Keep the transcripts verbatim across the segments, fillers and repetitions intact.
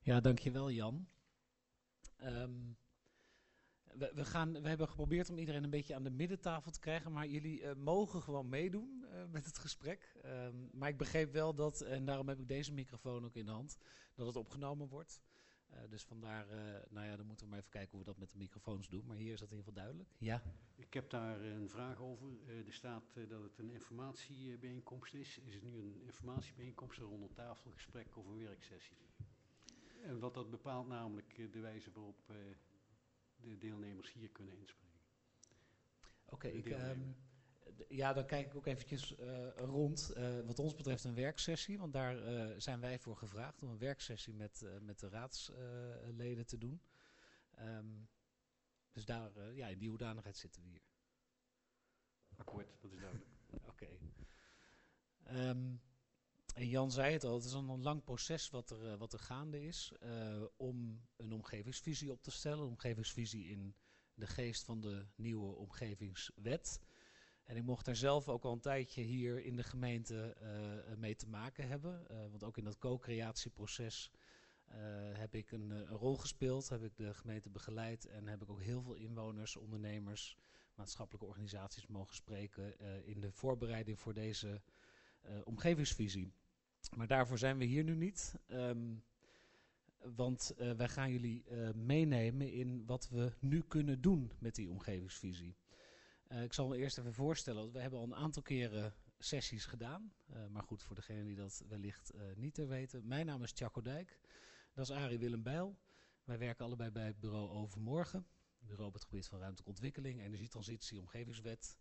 Ja, dankjewel Jan. Um, we, we, gaan, we hebben geprobeerd om iedereen een beetje aan de middentafel te krijgen, maar jullie uh, mogen gewoon meedoen uh, met het gesprek. Um, maar ik begreep wel dat, en daarom heb ik deze microfoon ook in de hand, dat het opgenomen wordt. Uh, dus vandaar, uh, nou ja, dan moeten we maar even kijken hoe we dat met de microfoons doen. Maar hier is dat in ieder geval duidelijk. Ja? Ik heb daar een vraag over. Uh, er staat uh, dat het een informatiebijeenkomst is. Is het nu een informatiebijeenkomst, een ronde tafelgesprek of een werksessie? En wat dat bepaalt namelijk uh, de wijze waarop uh, de deelnemers hier kunnen inspreken. Oké, okay, ik... Um, ja, dan kijk ik ook eventjes uh, rond. Uh, wat ons betreft een werksessie, want daar uh, zijn wij voor gevraagd om een werksessie met, uh, met de raadsleden uh, te doen. Um, dus daar, uh, ja, in die hoedanigheid zitten we hier. Akkoord, dat is duidelijk. Oké. Okay. Um, en Jan zei het al, het is een lang proces wat er, uh, wat er gaande is uh, om een omgevingsvisie op te stellen. Een omgevingsvisie in de geest van de nieuwe omgevingswet. En ik mocht daar zelf ook al een tijdje hier in de gemeente uh, mee te maken hebben. Uh, want ook in dat co-creatieproces uh, heb ik een, een rol gespeeld. Heb ik de gemeente begeleid en heb ik ook heel veel inwoners, ondernemers, maatschappelijke organisaties mogen spreken uh, in de voorbereiding voor deze uh, omgevingsvisie. Maar daarvoor zijn we hier nu niet. Um, want uh, wij gaan jullie uh, meenemen in wat we nu kunnen doen met die omgevingsvisie. Uh, ik zal me eerst even voorstellen, we hebben al een aantal keren sessies gedaan. Uh, maar goed, voor degenen die dat wellicht uh, niet te weten. Mijn naam is Tjacco Dijk, dat is Arie Willem Bijl. Wij werken allebei bij het bureau Overmorgen. Bureau op het gebied van ruimtelijke ontwikkeling, energietransitie, omgevingswet.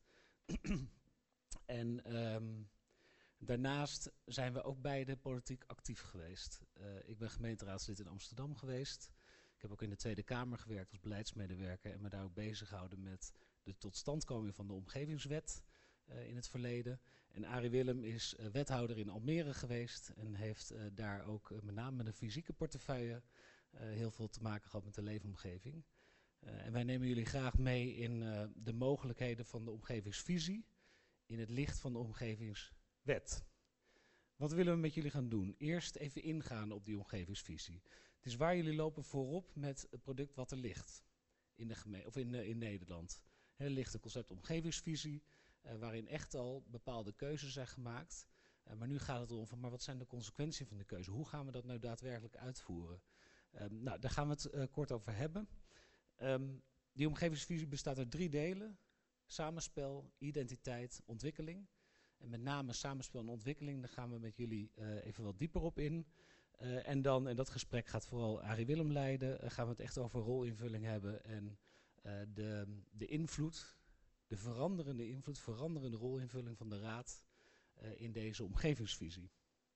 en um, daarnaast zijn we ook beide politiek actief geweest. Uh, ik ben gemeenteraadslid in Amsterdam geweest. Ik heb ook in de Tweede Kamer gewerkt als beleidsmedewerker en me daar ook bezig gehouden met de totstandkoming van de omgevingswet uh, in het verleden. En Arie Willem is uh, wethouder in Almere geweest en heeft uh, daar ook uh, met name met een fysieke portefeuille uh, heel veel te maken gehad met de leefomgeving. Uh, en wij nemen jullie graag mee in uh, de mogelijkheden van de omgevingsvisie in het licht van de omgevingswet. Wat willen we met jullie gaan doen? Eerst even ingaan op die omgevingsvisie. Het is waar jullie lopen voorop met het product wat er ligt in, de geme- of in, uh, in Nederland. Er ligt een concept omgevingsvisie, uh, waarin echt al bepaalde keuzes zijn gemaakt. Uh, maar nu gaat het erom van, maar wat zijn de consequenties van de keuze? Hoe gaan we dat nou daadwerkelijk uitvoeren? Um, nou, daar gaan we het uh, kort over hebben. Um, die omgevingsvisie bestaat uit drie delen. Samenspel, identiteit, ontwikkeling. En met name samenspel en ontwikkeling, daar gaan we met jullie uh, even wat dieper op in. Uh, en dan, en dat gesprek gaat vooral Arie Willem leiden, uh, gaan we het echt over rolinvulling hebben en uh, de, de invloed, de veranderende invloed, veranderende rolinvulling van de Raad uh, in deze omgevingsvisie.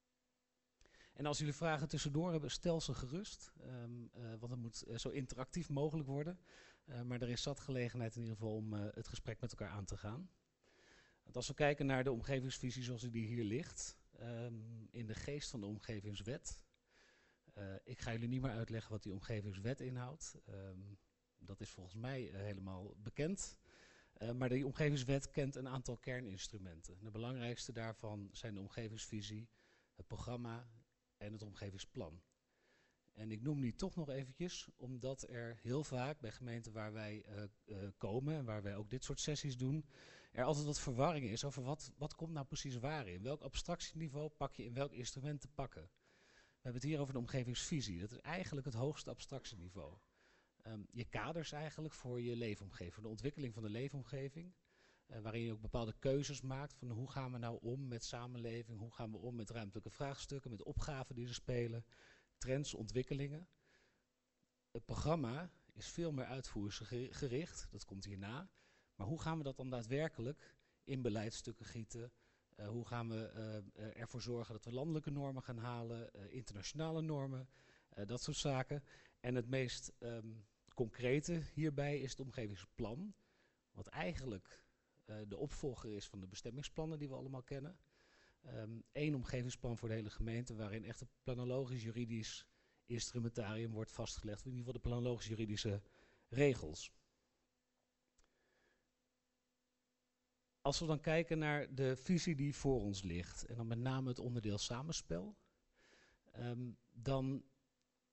En als jullie vragen tussendoor hebben, stel ze gerust, um, uh, want het moet uh, zo interactief mogelijk worden. Uh, maar er is zat gelegenheid in ieder geval om uh, het gesprek met elkaar aan te gaan. Want als we kijken naar de omgevingsvisie zoals die hier ligt, um, in de geest van de omgevingswet. Uh, ik ga jullie niet meer uitleggen wat die omgevingswet inhoudt. Um, dat is volgens mij uh, helemaal bekend. Uh, maar die omgevingswet kent een aantal kerninstrumenten. De belangrijkste daarvan zijn de omgevingsvisie, het programma en het omgevingsplan. En ik noem die toch nog eventjes, omdat er heel vaak bij gemeenten waar wij uh, uh, komen en waar wij ook dit soort sessies doen, er altijd wat verwarring is over wat, wat komt nou precies waar in. Welk abstractieniveau pak je in welk instrument te pakken. We hebben het hier over de omgevingsvisie. Dat is eigenlijk het hoogste abstractieniveau. Um, je kaders eigenlijk voor je leefomgeving, voor de ontwikkeling van de leefomgeving. Uh, waarin je ook bepaalde keuzes maakt van hoe gaan we nou om met samenleving, hoe gaan we om met ruimtelijke vraagstukken, met opgaven die er spelen, trends, ontwikkelingen. Het programma is veel meer uitvoeringsgericht, dat komt hierna. Maar hoe gaan we dat dan daadwerkelijk in beleidstukken gieten? Uh, hoe gaan we uh, uh, ervoor zorgen dat we landelijke normen gaan halen, uh, internationale normen, uh, dat soort zaken. En het meest um, concrete hierbij is het omgevingsplan. Wat eigenlijk uh, de opvolger is van de bestemmingsplannen die we allemaal kennen. Um, Eén omgevingsplan voor de hele gemeente waarin echt een planologisch-juridisch instrumentarium wordt vastgelegd. In ieder geval de planologisch-juridische regels. Als we dan kijken naar de visie die voor ons ligt, en dan met name het onderdeel samenspel, um, dan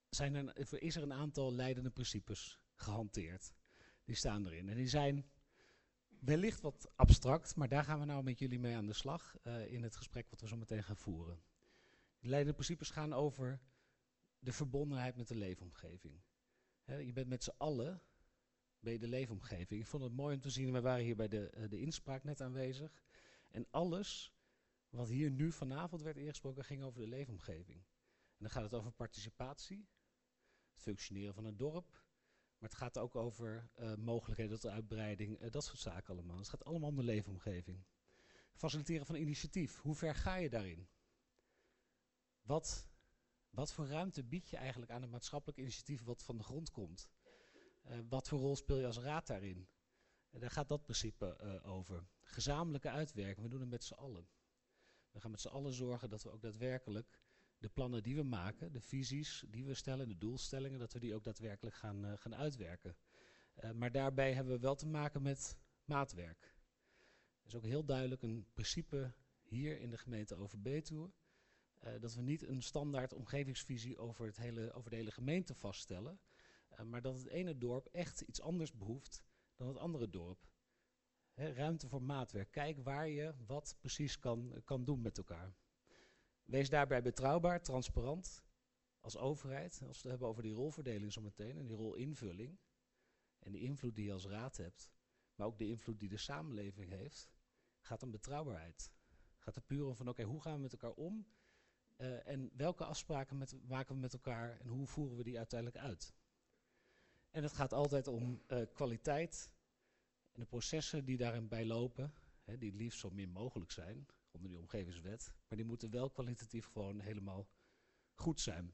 zijn er, is er een aantal leidende principes gehanteerd. Die staan erin. En die zijn wellicht wat abstract, maar daar gaan we nou met jullie mee aan de slag uh, in het gesprek wat we zo meteen gaan voeren. Die leidende principes gaan over de verbondenheid met de leefomgeving. He, je bent met z'n allen bij de leefomgeving. Ik vond het mooi om te zien, we waren hier bij de, uh, de inspraak net aanwezig. En alles wat hier nu vanavond werd ingesproken ging over de leefomgeving. En dan gaat het over participatie, het functioneren van een dorp. Maar het gaat ook over uh, mogelijkheden tot uitbreiding, uh, dat soort zaken allemaal. Het gaat allemaal om de leefomgeving. Faciliteren van initiatief, hoe ver ga je daarin? Wat, wat voor ruimte bied je eigenlijk aan een maatschappelijk initiatief wat van de grond komt? Uh, wat voor rol speel je als raad daarin? Uh, daar gaat dat principe uh, over. Gezamenlijke uitwerking, we doen het met z'n allen. We gaan met z'n allen zorgen dat we ook daadwerkelijk de plannen die we maken, de visies die we stellen, de doelstellingen, dat we die ook daadwerkelijk gaan, uh, gaan uitwerken. Uh, maar daarbij hebben we wel te maken met maatwerk. Er is ook heel duidelijk een principe hier in de gemeente Overbetuwe, uh, dat we niet een standaard omgevingsvisie over, het hele, over de hele gemeente vaststellen, uh, maar dat het ene dorp echt iets anders behoeft dan het andere dorp. He, ruimte voor maatwerk. Kijk waar je wat precies kan, kan doen met elkaar. Wees daarbij betrouwbaar, transparant als overheid. Als we het hebben over die rolverdeling zometeen en die rolinvulling. En de invloed die je als raad hebt. Maar ook de invloed die de samenleving heeft. Gaat om betrouwbaarheid. Gaat er puur om van oké, okay, hoe gaan we met elkaar om? Uh, en welke afspraken met, maken we met elkaar en hoe voeren we die uiteindelijk uit? En het gaat altijd om uh, kwaliteit. En de processen die daarin bij lopen, hè, die het liefst zo min mogelijk zijn, onder die omgevingswet, maar die moeten wel kwalitatief gewoon helemaal goed zijn.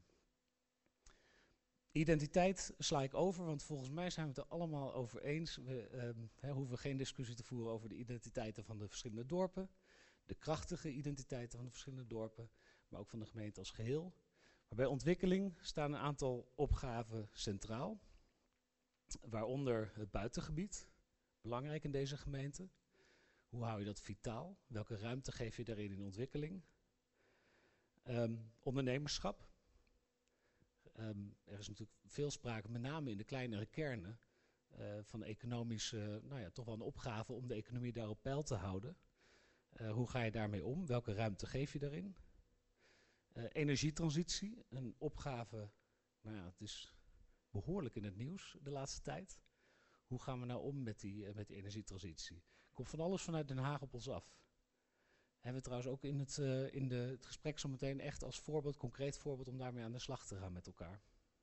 Identiteit sla ik over, want volgens mij zijn we het er allemaal over eens. We um, hè, hoeven geen discussie te voeren over de identiteiten van de verschillende dorpen, de krachtige identiteiten van de verschillende dorpen, maar ook van de gemeente als geheel. Maar bij ontwikkeling staan een aantal opgaven centraal, waaronder het buitengebied. Belangrijk in deze gemeente. Hoe hou je dat vitaal? Welke ruimte geef je daarin in ontwikkeling? Um, ondernemerschap. Um, er is natuurlijk veel sprake, met name in de kleinere kernen, uh, van economische, nou ja, toch wel een opgave om de economie daar op peil te houden. Uh, hoe ga je daarmee om? Welke ruimte geef je daarin? Uh, energietransitie, een opgave, nou ja, het is behoorlijk in het nieuws de laatste tijd. Hoe gaan we nou om met die, uh, met die energietransitie? Er komt van alles vanuit Den Haag op ons af. Hebben we trouwens ook in het, uh, in de, het gesprek zometeen echt als voorbeeld, concreet voorbeeld, om daarmee aan de slag te gaan met elkaar.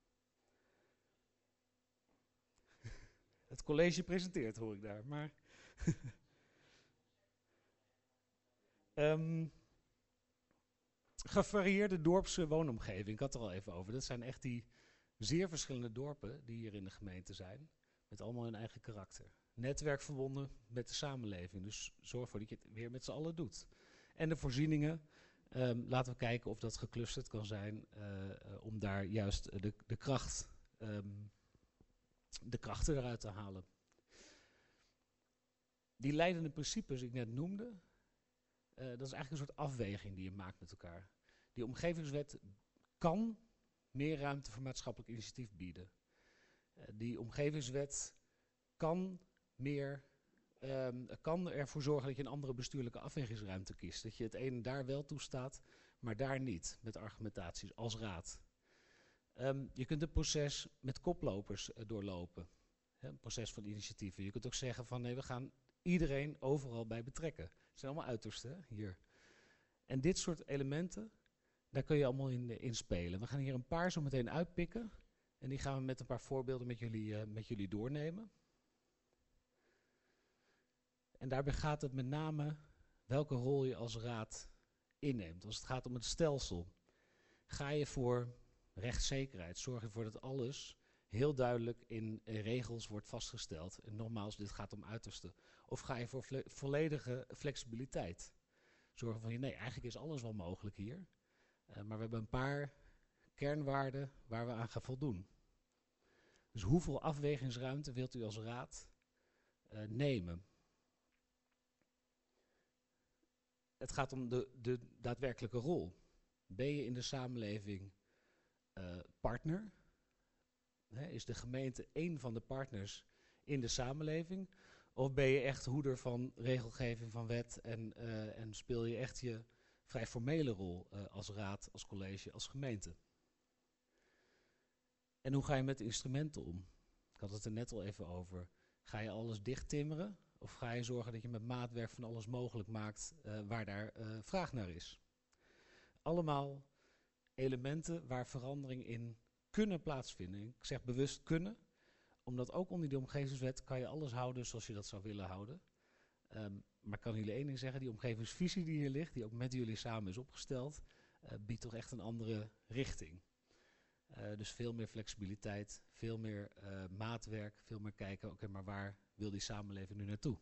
Het college presenteert, hoor ik daar. Maar um, gevarieerde dorpse woonomgeving, ik had het er al even over. Dat zijn echt die zeer verschillende dorpen die hier in de gemeente zijn. Met allemaal hun eigen karakter. Netwerk verbonden met de samenleving. Dus zorg ervoor dat je het weer met z'n allen doet. En de voorzieningen. Um, laten we kijken of dat geclusterd kan zijn. Uh, uh, om daar juist de, de kracht... Um, de krachten eruit te halen. Die leidende principes die ik net noemde. Uh, dat is eigenlijk een soort afweging die je maakt met elkaar. Die omgevingswet kan meer ruimte voor maatschappelijk initiatief bieden. Uh, die omgevingswet kan meer, um, kan ervoor zorgen dat je een andere bestuurlijke afwegingsruimte kiest. Dat je het ene daar wel toestaat, maar daar niet, met argumentaties als raad. Um, je kunt het proces met koplopers uh, doorlopen. Hè, een proces van initiatieven. Je kunt ook zeggen van nee, we gaan iedereen overal bij betrekken. Het zijn allemaal uitersten hè, hier. En dit soort elementen, daar kun je allemaal in, uh, in spelen. We gaan hier een paar zo meteen uitpikken. En die gaan we met een paar voorbeelden met jullie, uh, met jullie doornemen. En daarbij gaat het met name welke rol je als raad inneemt. Als het gaat om het stelsel, ga je voor rechtszekerheid. Zorg ervoor dat alles heel duidelijk in regels wordt vastgesteld. En nogmaals, dit gaat om uiterste. Of ga je voor vo- volledige flexibiliteit? Zorg van, nee, eigenlijk is alles wel mogelijk hier. Uh, maar we hebben een paar kernwaarden waar we aan gaan voldoen. Dus hoeveel afwegingsruimte wilt u als raad uh, nemen? Het gaat om de, de daadwerkelijke rol. Ben je in de samenleving uh, partner? Hè, is de gemeente één van de partners in de samenleving? Of ben je echt hoeder van regelgeving, van wet en, uh, en speel je echt je vrij formele rol uh, als raad, als college, als gemeente? En hoe ga je met de instrumenten om? Ik had het er net al even over. Ga je alles dicht timmeren? Of ga je zorgen dat je met maatwerk van alles mogelijk maakt uh, waar daar uh, vraag naar is? Allemaal elementen waar verandering in kunnen plaatsvinden. Ik zeg bewust kunnen, omdat ook onder die omgevingswet kan je alles houden zoals je dat zou willen houden. Um, maar ik kan jullie één ding zeggen, die omgevingsvisie die hier ligt, die ook met jullie samen is opgesteld, uh, biedt toch echt een andere richting. Uh, dus veel meer flexibiliteit, veel meer uh, maatwerk, veel meer kijken, oké, okay, maar waar wil die samenleving nu naartoe?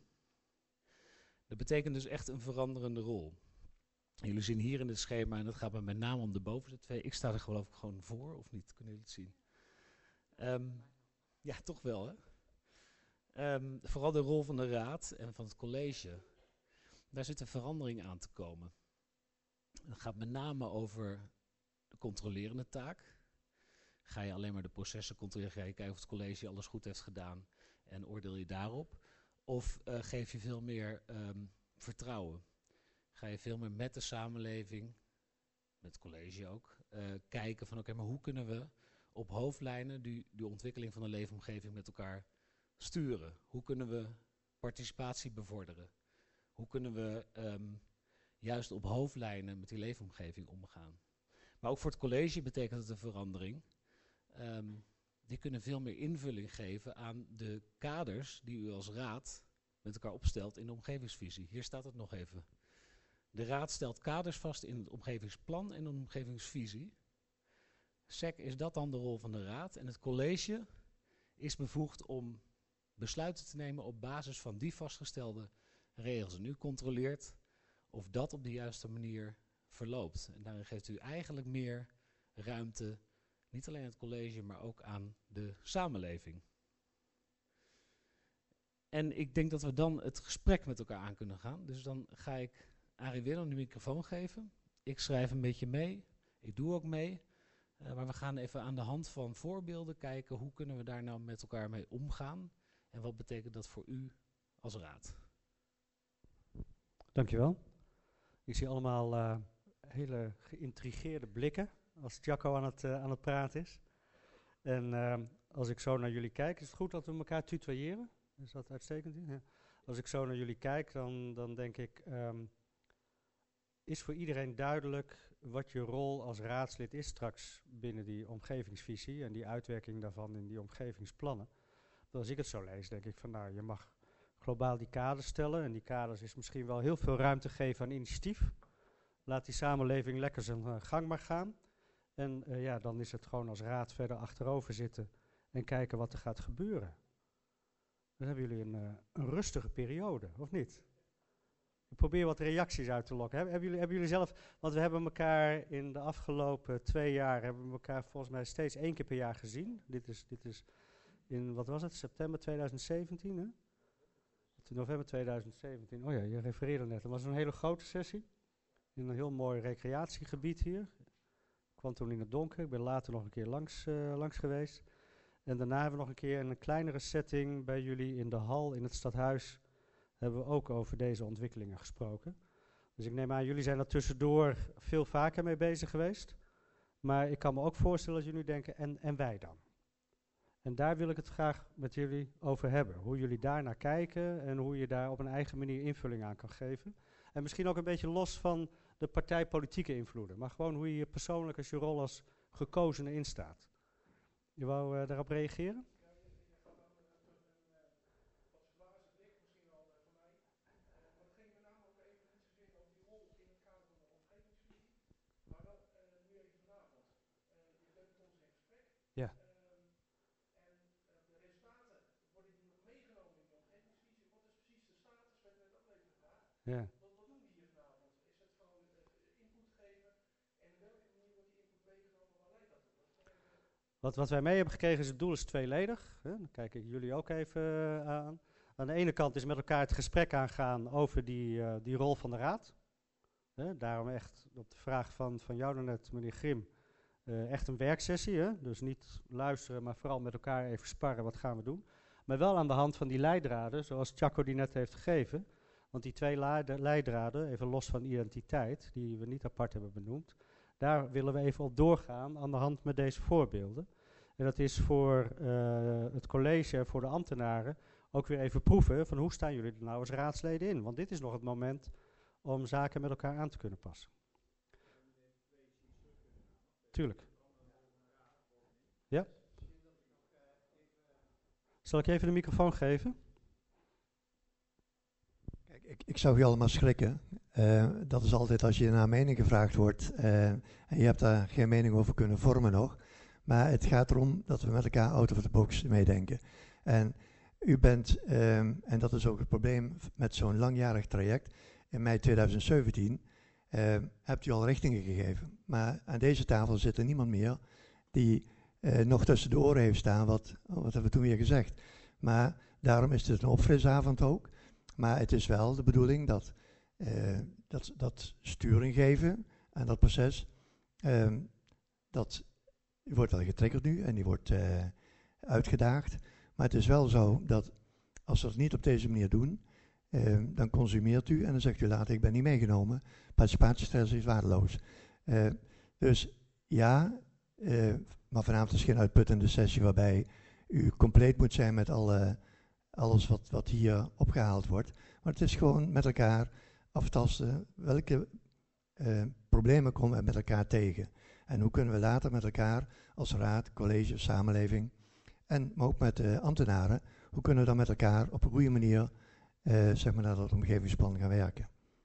Dat betekent dus echt een veranderende rol. Jullie zien hier in het schema, en dat gaat me met name om de bovenste twee. Ik sta er geloof ik gewoon voor, of niet? Kunnen jullie het zien? Um, ja, toch wel, hè? Um, vooral de rol van de raad en van het college. Daar zit een verandering aan te komen. Het gaat met name over de controlerende taak. Ga je alleen maar de processen controleren, ga je kijken of het college alles goed heeft gedaan en oordeel je daarop? Of uh, geef je veel meer um, vertrouwen? Ga je veel meer met de samenleving, met het college ook, uh, kijken van oké, okay, maar hoe kunnen we op hoofdlijnen die, die ontwikkeling van de leefomgeving met elkaar sturen? Hoe kunnen we participatie bevorderen? Hoe kunnen we um, juist op hoofdlijnen met die leefomgeving omgaan? Maar ook voor het college betekent het een verandering. Um, die kunnen veel meer invulling geven aan de kaders die u als raad met elkaar opstelt in de omgevingsvisie. Hier staat het nog even. De raad stelt kaders vast in het omgevingsplan en de omgevingsvisie. S E C is dat dan de rol van de raad en het college is bevoegd om besluiten te nemen op basis van die vastgestelde regels. En u controleert of dat op de juiste manier verloopt. En daarin geeft u eigenlijk meer ruimte, niet alleen aan het college, maar ook aan de samenleving. En ik denk dat we dan het gesprek met elkaar aan kunnen gaan. Dus dan ga ik Arie Willem de microfoon geven. Ik schrijf een beetje mee. Ik doe ook mee. Uh, maar we gaan even aan de hand van voorbeelden kijken hoe kunnen we daar nou met elkaar mee omgaan. En wat betekent dat voor u als raad? Dankjewel. Ik zie allemaal uh, hele geïntrigeerde blikken als Jacco aan het, uh, aan het praten is. En uh, als ik zo naar jullie kijk, is het goed dat we elkaar tutoyeren? Is dat uitstekend? Ja. Als ik zo naar jullie kijk, dan, dan denk ik, um, is voor iedereen duidelijk wat je rol als raadslid is straks binnen die omgevingsvisie en die uitwerking daarvan in die omgevingsplannen? Als ik het zo lees, denk ik van nou, je mag globaal die kaders stellen en die kaders is misschien wel heel veel ruimte geven aan initiatief. Laat die samenleving lekker zijn uh, gang maar gaan. En uh, ja, dan is het gewoon als raad verder achterover zitten en kijken wat er gaat gebeuren. Dan hebben jullie een, uh, een rustige periode, of niet? Ik probeer wat reacties uit te lokken. Heb, hebben, jullie, hebben jullie zelf, want we hebben elkaar in de afgelopen twee jaar, hebben we elkaar volgens mij steeds één keer per jaar gezien. Dit is, dit is in, wat was het, september tweeduizend zeventien, hè? November tweeduizend zeventien. Oh ja, je refereerde net. Dat was een hele grote sessie. In een heel mooi recreatiegebied hier. Ik kwam toen in het donker. Ik ben later nog een keer langs, uh, langs geweest. En daarna hebben we nog een keer in een kleinere setting bij jullie in de hal in het stadhuis. Hebben we ook over deze ontwikkelingen gesproken. Dus ik neem aan, jullie zijn er tussendoor veel vaker mee bezig geweest. Maar ik kan me ook voorstellen dat jullie denken, en, en wij dan? En daar wil ik het graag met jullie over hebben. Hoe jullie daar naar kijken en hoe je daar op een eigen manier invulling aan kan geven. En misschien ook een beetje los van de partijpolitieke invloeden. Maar gewoon hoe je je persoonlijk als je rol als gekozene instaat. Je wou uh, daarop reageren? Ja. Ja. Wat, wat doen we hier vanavond? Is het gewoon uh, input geven en op welke manier wordt die input meegenomen? Waar leidt dat toe? Dat even wat, wat wij mee hebben gekregen is het doel is tweeledig. Hè? Dan kijk ik jullie ook even uh, aan. Aan de ene kant is met elkaar het gesprek aangaan over die, uh, die rol van de raad. Hè? Daarom echt op de vraag van, van jou daarnet, meneer Grim, Uh, echt een werksessie, hè? Dus niet luisteren, maar vooral met elkaar even sparren, wat gaan we doen. Maar wel aan de hand van die leidraden, zoals Tjako die net heeft gegeven. Want die twee leidraden, even los van identiteit, die we niet apart hebben benoemd, daar willen we even op doorgaan aan de hand met deze voorbeelden. En dat is voor uh, het college, voor de ambtenaren, ook weer even proeven van hoe staan jullie er nou als raadsleden in. Want dit is nog het moment om zaken met elkaar aan te kunnen passen. Tuurlijk. Ja. Zal ik even de microfoon geven? Kijk, ik, ik zou je allemaal schrikken. Uh, dat is altijd als je naar mening gevraagd wordt uh, en je hebt daar geen mening over kunnen vormen nog. Maar het gaat erom dat we met elkaar out of the box meedenken. En u bent, um, en dat is ook het probleem met zo'n langjarig traject, in mei tweeduizend zeventien uh, hebt u al richtingen gegeven. Maar aan deze tafel zit er niemand meer die uh, nog tussen de oren heeft staan, wat, wat hebben we toen weer gezegd. Maar daarom is het een opfrisavond ook. Maar het is wel de bedoeling dat, uh, dat, dat sturing geven aan dat proces, um, dat die wordt wel getriggerd nu en die wordt uh, uitgedaagd. Maar het is wel zo dat als we het niet op deze manier doen, uh, dan consumeert u en dan zegt u later, ik ben niet meegenomen. Participatiestelsel is waardeloos. Uh, dus ja, uh, maar vanavond is geen uitputtende sessie waarbij u compleet moet zijn met alle, alles wat, wat hier opgehaald wordt. Maar het is gewoon met elkaar aftasten welke uh, problemen komen we met elkaar tegen. En hoe kunnen we later met elkaar als raad, college, samenleving en maar ook met de uh, ambtenaren, hoe kunnen we dan met elkaar op een goede manier uh, zeg maar naar dat omgevingsplan gaan werken.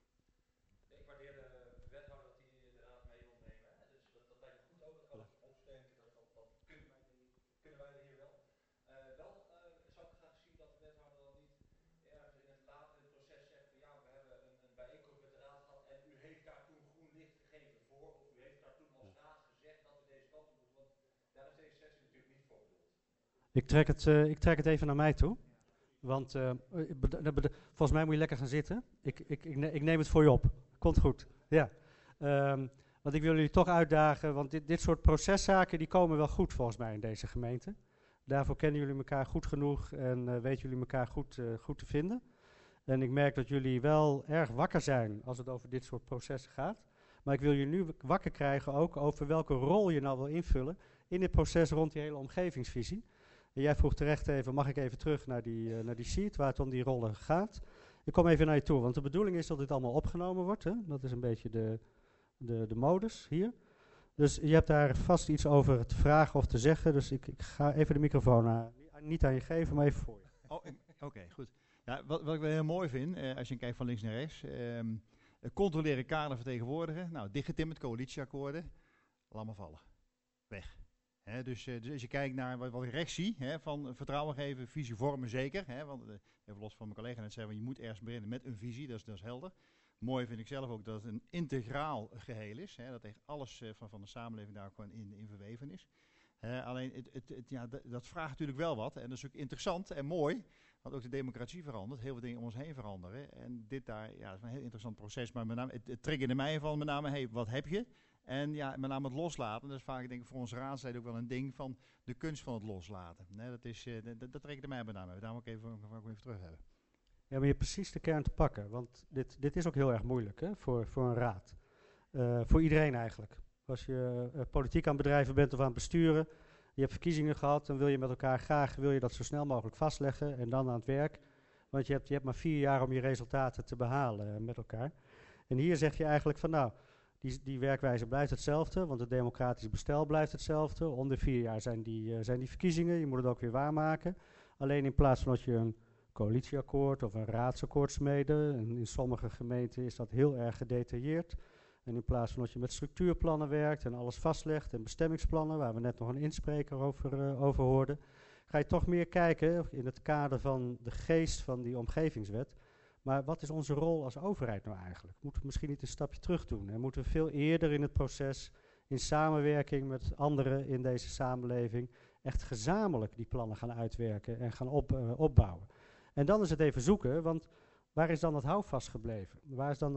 Ik waardeer de wethouder dat hij inderdaad mee wil nemen. Hè. Dus dat, dat lijkt me goed ook, dat kan ik opsteken, dat, dat, dat kunnen, wij, kunnen wij hier wel. Uh, wel uh, zou ik graag zien dat de wethouder dan niet ergens in het latere proces zegt van ja, we hebben een, een bijeenkomst met de raad gehad en u heeft daar toen groen licht gegeven voor, of u heeft daar toen als raad gezegd dat we deze kant op moeten, want daar is deze sessie natuurlijk niet voor bedoeld. Ik trek het, uh, ik trek het even naar mij toe. Want uh, volgens mij moet je lekker gaan zitten. Ik, ik, ik, ne ik neem het voor je op. Komt goed. Ja. Um, want ik wil jullie toch uitdagen, want dit, dit soort proceszaken die komen wel goed volgens mij in deze gemeente. Daarvoor kennen jullie elkaar goed genoeg en uh, weten jullie elkaar goed, uh, goed te vinden. En ik merk dat jullie wel erg wakker zijn als het over dit soort processen gaat. Maar ik wil jullie nu wakker krijgen ook over welke rol je nou wil invullen in dit proces rond die hele omgevingsvisie. En jij vroeg terecht even, mag ik even terug naar die, uh, naar die sheet waar het om die rollen gaat. Ik kom even naar je toe, want de bedoeling is dat dit allemaal opgenomen wordt. Hè? Dat is een beetje de, de, de modus hier. Dus je hebt daar vast iets over te vragen of te zeggen. Dus ik, ik ga even de microfoon aan, niet aan je geven, maar even voor je. Oh, Oké, okay, goed. Ja, wat, wat ik wel heel mooi vind, uh, als je kijkt van links naar rechts. Um, controleren, kader vertegenwoordigen. Nou, dichtgetimmerd, coalitieakkoorden. Laat maar vallen. Weg. He, dus, uh, dus als je kijkt naar wat, wat ik rechts zie, he, van vertrouwen geven, visie vormen zeker. He, want uh, even los van mijn collega net zei, je moet ergens beginnen met een visie, dat is, dat is helder. Mooi vind ik zelf ook dat het een integraal geheel is. He, dat echt alles uh, van, van de samenleving daar gewoon in, in verweven is. Uh, alleen, het, het, het, ja, d dat vraagt natuurlijk wel wat. En dat is ook interessant en mooi. Want ook de democratie verandert. Heel veel dingen om ons heen veranderen. En dit daar, ja, dat is een heel interessant proces. Maar met name, het, het triggerde mij van met name, hey, wat heb je? En ja, met name het loslaten. Dat is vaak, denk ik, voor onze raadsleden ook wel een ding van de kunst van het loslaten. Nee, dat, is, uh, dat, dat triggerde mij met name. Daarom ook even, ook even terug hebben. Ja, maar je hebt precies de kern te pakken. Want dit, dit is ook heel erg moeilijk, hè, voor, voor een raad. Uh, voor iedereen eigenlijk. Als je uh, politiek aan het bedrijven bent of aan het besturen, je hebt verkiezingen gehad, dan wil je met elkaar graag, wil je dat zo snel mogelijk vastleggen en dan aan het werk. Want je hebt, je hebt maar vier jaar om je resultaten te behalen uh, met elkaar. En hier zeg je eigenlijk van nou, die, die werkwijze blijft hetzelfde, want het democratisch bestel blijft hetzelfde. Om de vier jaar zijn die, uh, zijn die verkiezingen, je moet het ook weer waarmaken. Alleen in plaats van dat je een coalitieakkoord of een raadsakkoord smeden, en in sommige gemeenten is dat heel erg gedetailleerd. En in plaats van dat je met structuurplannen werkt en alles vastlegt en bestemmingsplannen, waar we net nog een inspreker over, uh, over hoorden, ga je toch meer kijken in het kader van de geest van die omgevingswet. Maar wat is onze rol als overheid nou eigenlijk? Moeten we misschien niet een stapje terug doen? En moeten we veel eerder in het proces, in samenwerking met anderen in deze samenleving, echt gezamenlijk die plannen gaan uitwerken en gaan op, uh, opbouwen? En dan is het even zoeken, want waar is dan dat houvast gebleven? Waar is dan dat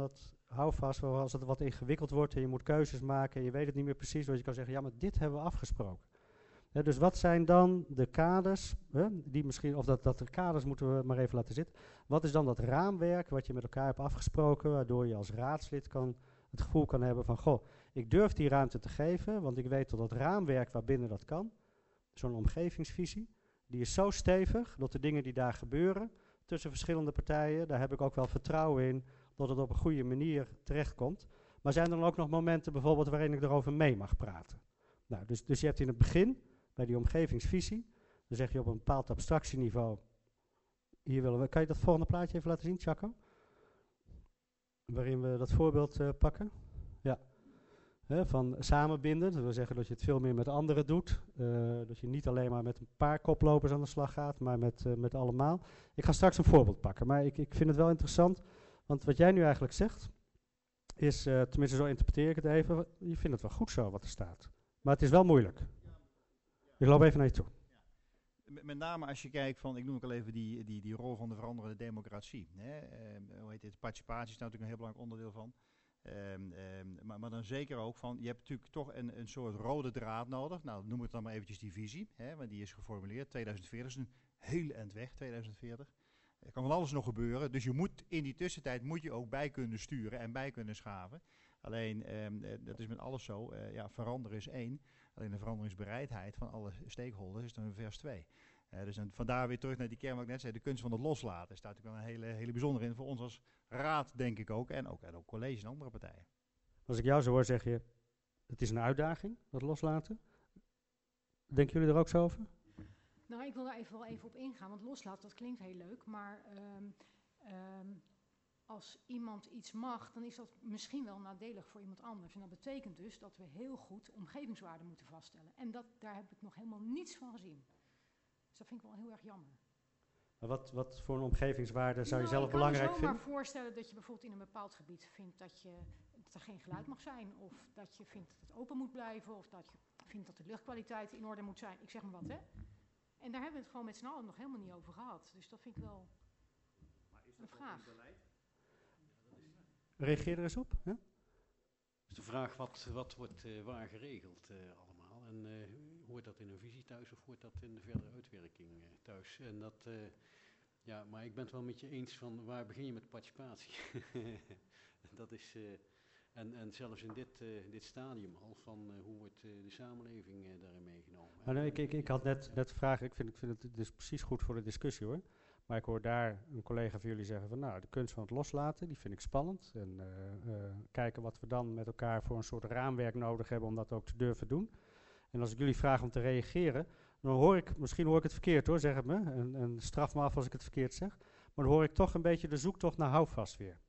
houvast, als het wat ingewikkeld wordt en je moet keuzes maken en je weet het niet meer precies, dat je kan zeggen, ja, maar dit hebben we afgesproken. Hè, dus wat zijn dan de kaders, hè, die misschien, of dat, dat de kaders moeten we maar even laten zitten. Wat is dan dat raamwerk wat je met elkaar hebt afgesproken, waardoor je als raadslid kan, het gevoel kan hebben van, goh, ik durf die ruimte te geven, want ik weet dat dat raamwerk waarbinnen dat kan, zo'n omgevingsvisie, die is zo stevig dat de dingen die daar gebeuren tussen verschillende partijen, daar heb ik ook wel vertrouwen in dat het op een goede manier terechtkomt. Maar zijn er dan ook nog momenten bijvoorbeeld waarin ik erover mee mag praten? Nou, dus, dus je hebt in het begin, bij die omgevingsvisie, dan zeg je op een bepaald abstractieniveau, hier willen we, kan je dat volgende plaatje even laten zien, Chaco? Waarin we dat voorbeeld uh, pakken. Ja. He, van samenbinden, dat wil zeggen dat je het veel meer met anderen doet. Uh, dat je niet alleen maar met een paar koplopers aan de slag gaat, maar met, uh, met allemaal. Ik ga straks een voorbeeld pakken, maar ik, ik vind het wel interessant. Want wat jij nu eigenlijk zegt, is, uh, tenminste zo interpreteer ik het even, je vindt het wel goed zo wat er staat. Maar het is wel moeilijk. Ik loop even naar je toe. Met, met name als je kijkt van, ik noem ook al even die, die, die rol van de veranderende democratie. Hè? Uh, hoe heet dit? Participatie is daar natuurlijk een heel belangrijk onderdeel van. Um, um, maar, maar dan zeker ook van, je hebt natuurlijk toch een, een soort rode draad nodig. Nou, noem het dan maar eventjes die visie, hè, want die is geformuleerd. tweeduizend veertig is een hele eind weg, tweeduizend veertig. Er kan van alles nog gebeuren, dus je moet in die tussentijd moet je ook bij kunnen sturen en bij kunnen schaven. Alleen, um, uh, dat is met alles zo, uh, ja, veranderen is één. Alleen de veranderingsbereidheid van alle stakeholders is dan een vers twee. Uh, dus dan, vandaar weer terug naar die kern wat ik net zei, de kunst van het loslaten. Er staat natuurlijk wel een hele, hele bijzondere in voor ons als raad, denk ik ook, en ook, en ook college en andere partijen. Als ik jou zo hoor, zeg je, het is een uitdaging, dat loslaten. Denken jullie er ook zo over? Nou, ik wil daar even wel even op ingaan, want loslaten, dat klinkt heel leuk, maar um, um, als iemand iets mag, dan is dat misschien wel nadelig voor iemand anders. En dat betekent dus dat we heel goed omgevingswaarden moeten vaststellen. En dat, daar heb ik nog helemaal niets van gezien. Dus dat vind ik wel heel erg jammer. Maar wat, wat voor een omgevingswaarde zou je nou, zelf belangrijk vinden? Ik kan me zo maar voorstellen dat je bijvoorbeeld in een bepaald gebied vindt dat, je, dat er geen geluid mag zijn. Of dat je vindt dat het open moet blijven. Of dat je vindt dat de luchtkwaliteit in orde moet zijn. Ik zeg maar wat, hè. En daar hebben we het gewoon met z'n allen nog helemaal niet over gehad. Dus dat vind ik wel maar is dat een vraag. Beleid? Reageer er eens op. Ja? Dus de vraag, wat, wat wordt uh, waar geregeld uh, allemaal? En uh, hoort dat in een visie thuis of hoort dat in de verdere uitwerking uh, thuis? En dat, uh, ja, maar ik ben het wel met je eens van, waar begin je met participatie? dat is, uh, en, en zelfs in dit, uh, dit stadium al van, uh, hoe wordt uh, de samenleving uh, daarin meegenomen? Maar nee, ik, ik, ik had net, net vragen, ik vind, ik vind het, het is precies goed voor de discussie hoor. Maar ik hoor daar een collega van jullie zeggen van, nou, de kunst van het loslaten, die vind ik spannend. En uh, uh, kijken wat we dan met elkaar voor een soort raamwerk nodig hebben om dat ook te durven doen. En als ik jullie vraag om te reageren, dan hoor ik, misschien hoor ik het verkeerd hoor, zeg het me. En, en straf me af als ik het verkeerd zeg. Maar dan hoor ik toch een beetje de zoektocht naar houvast weer.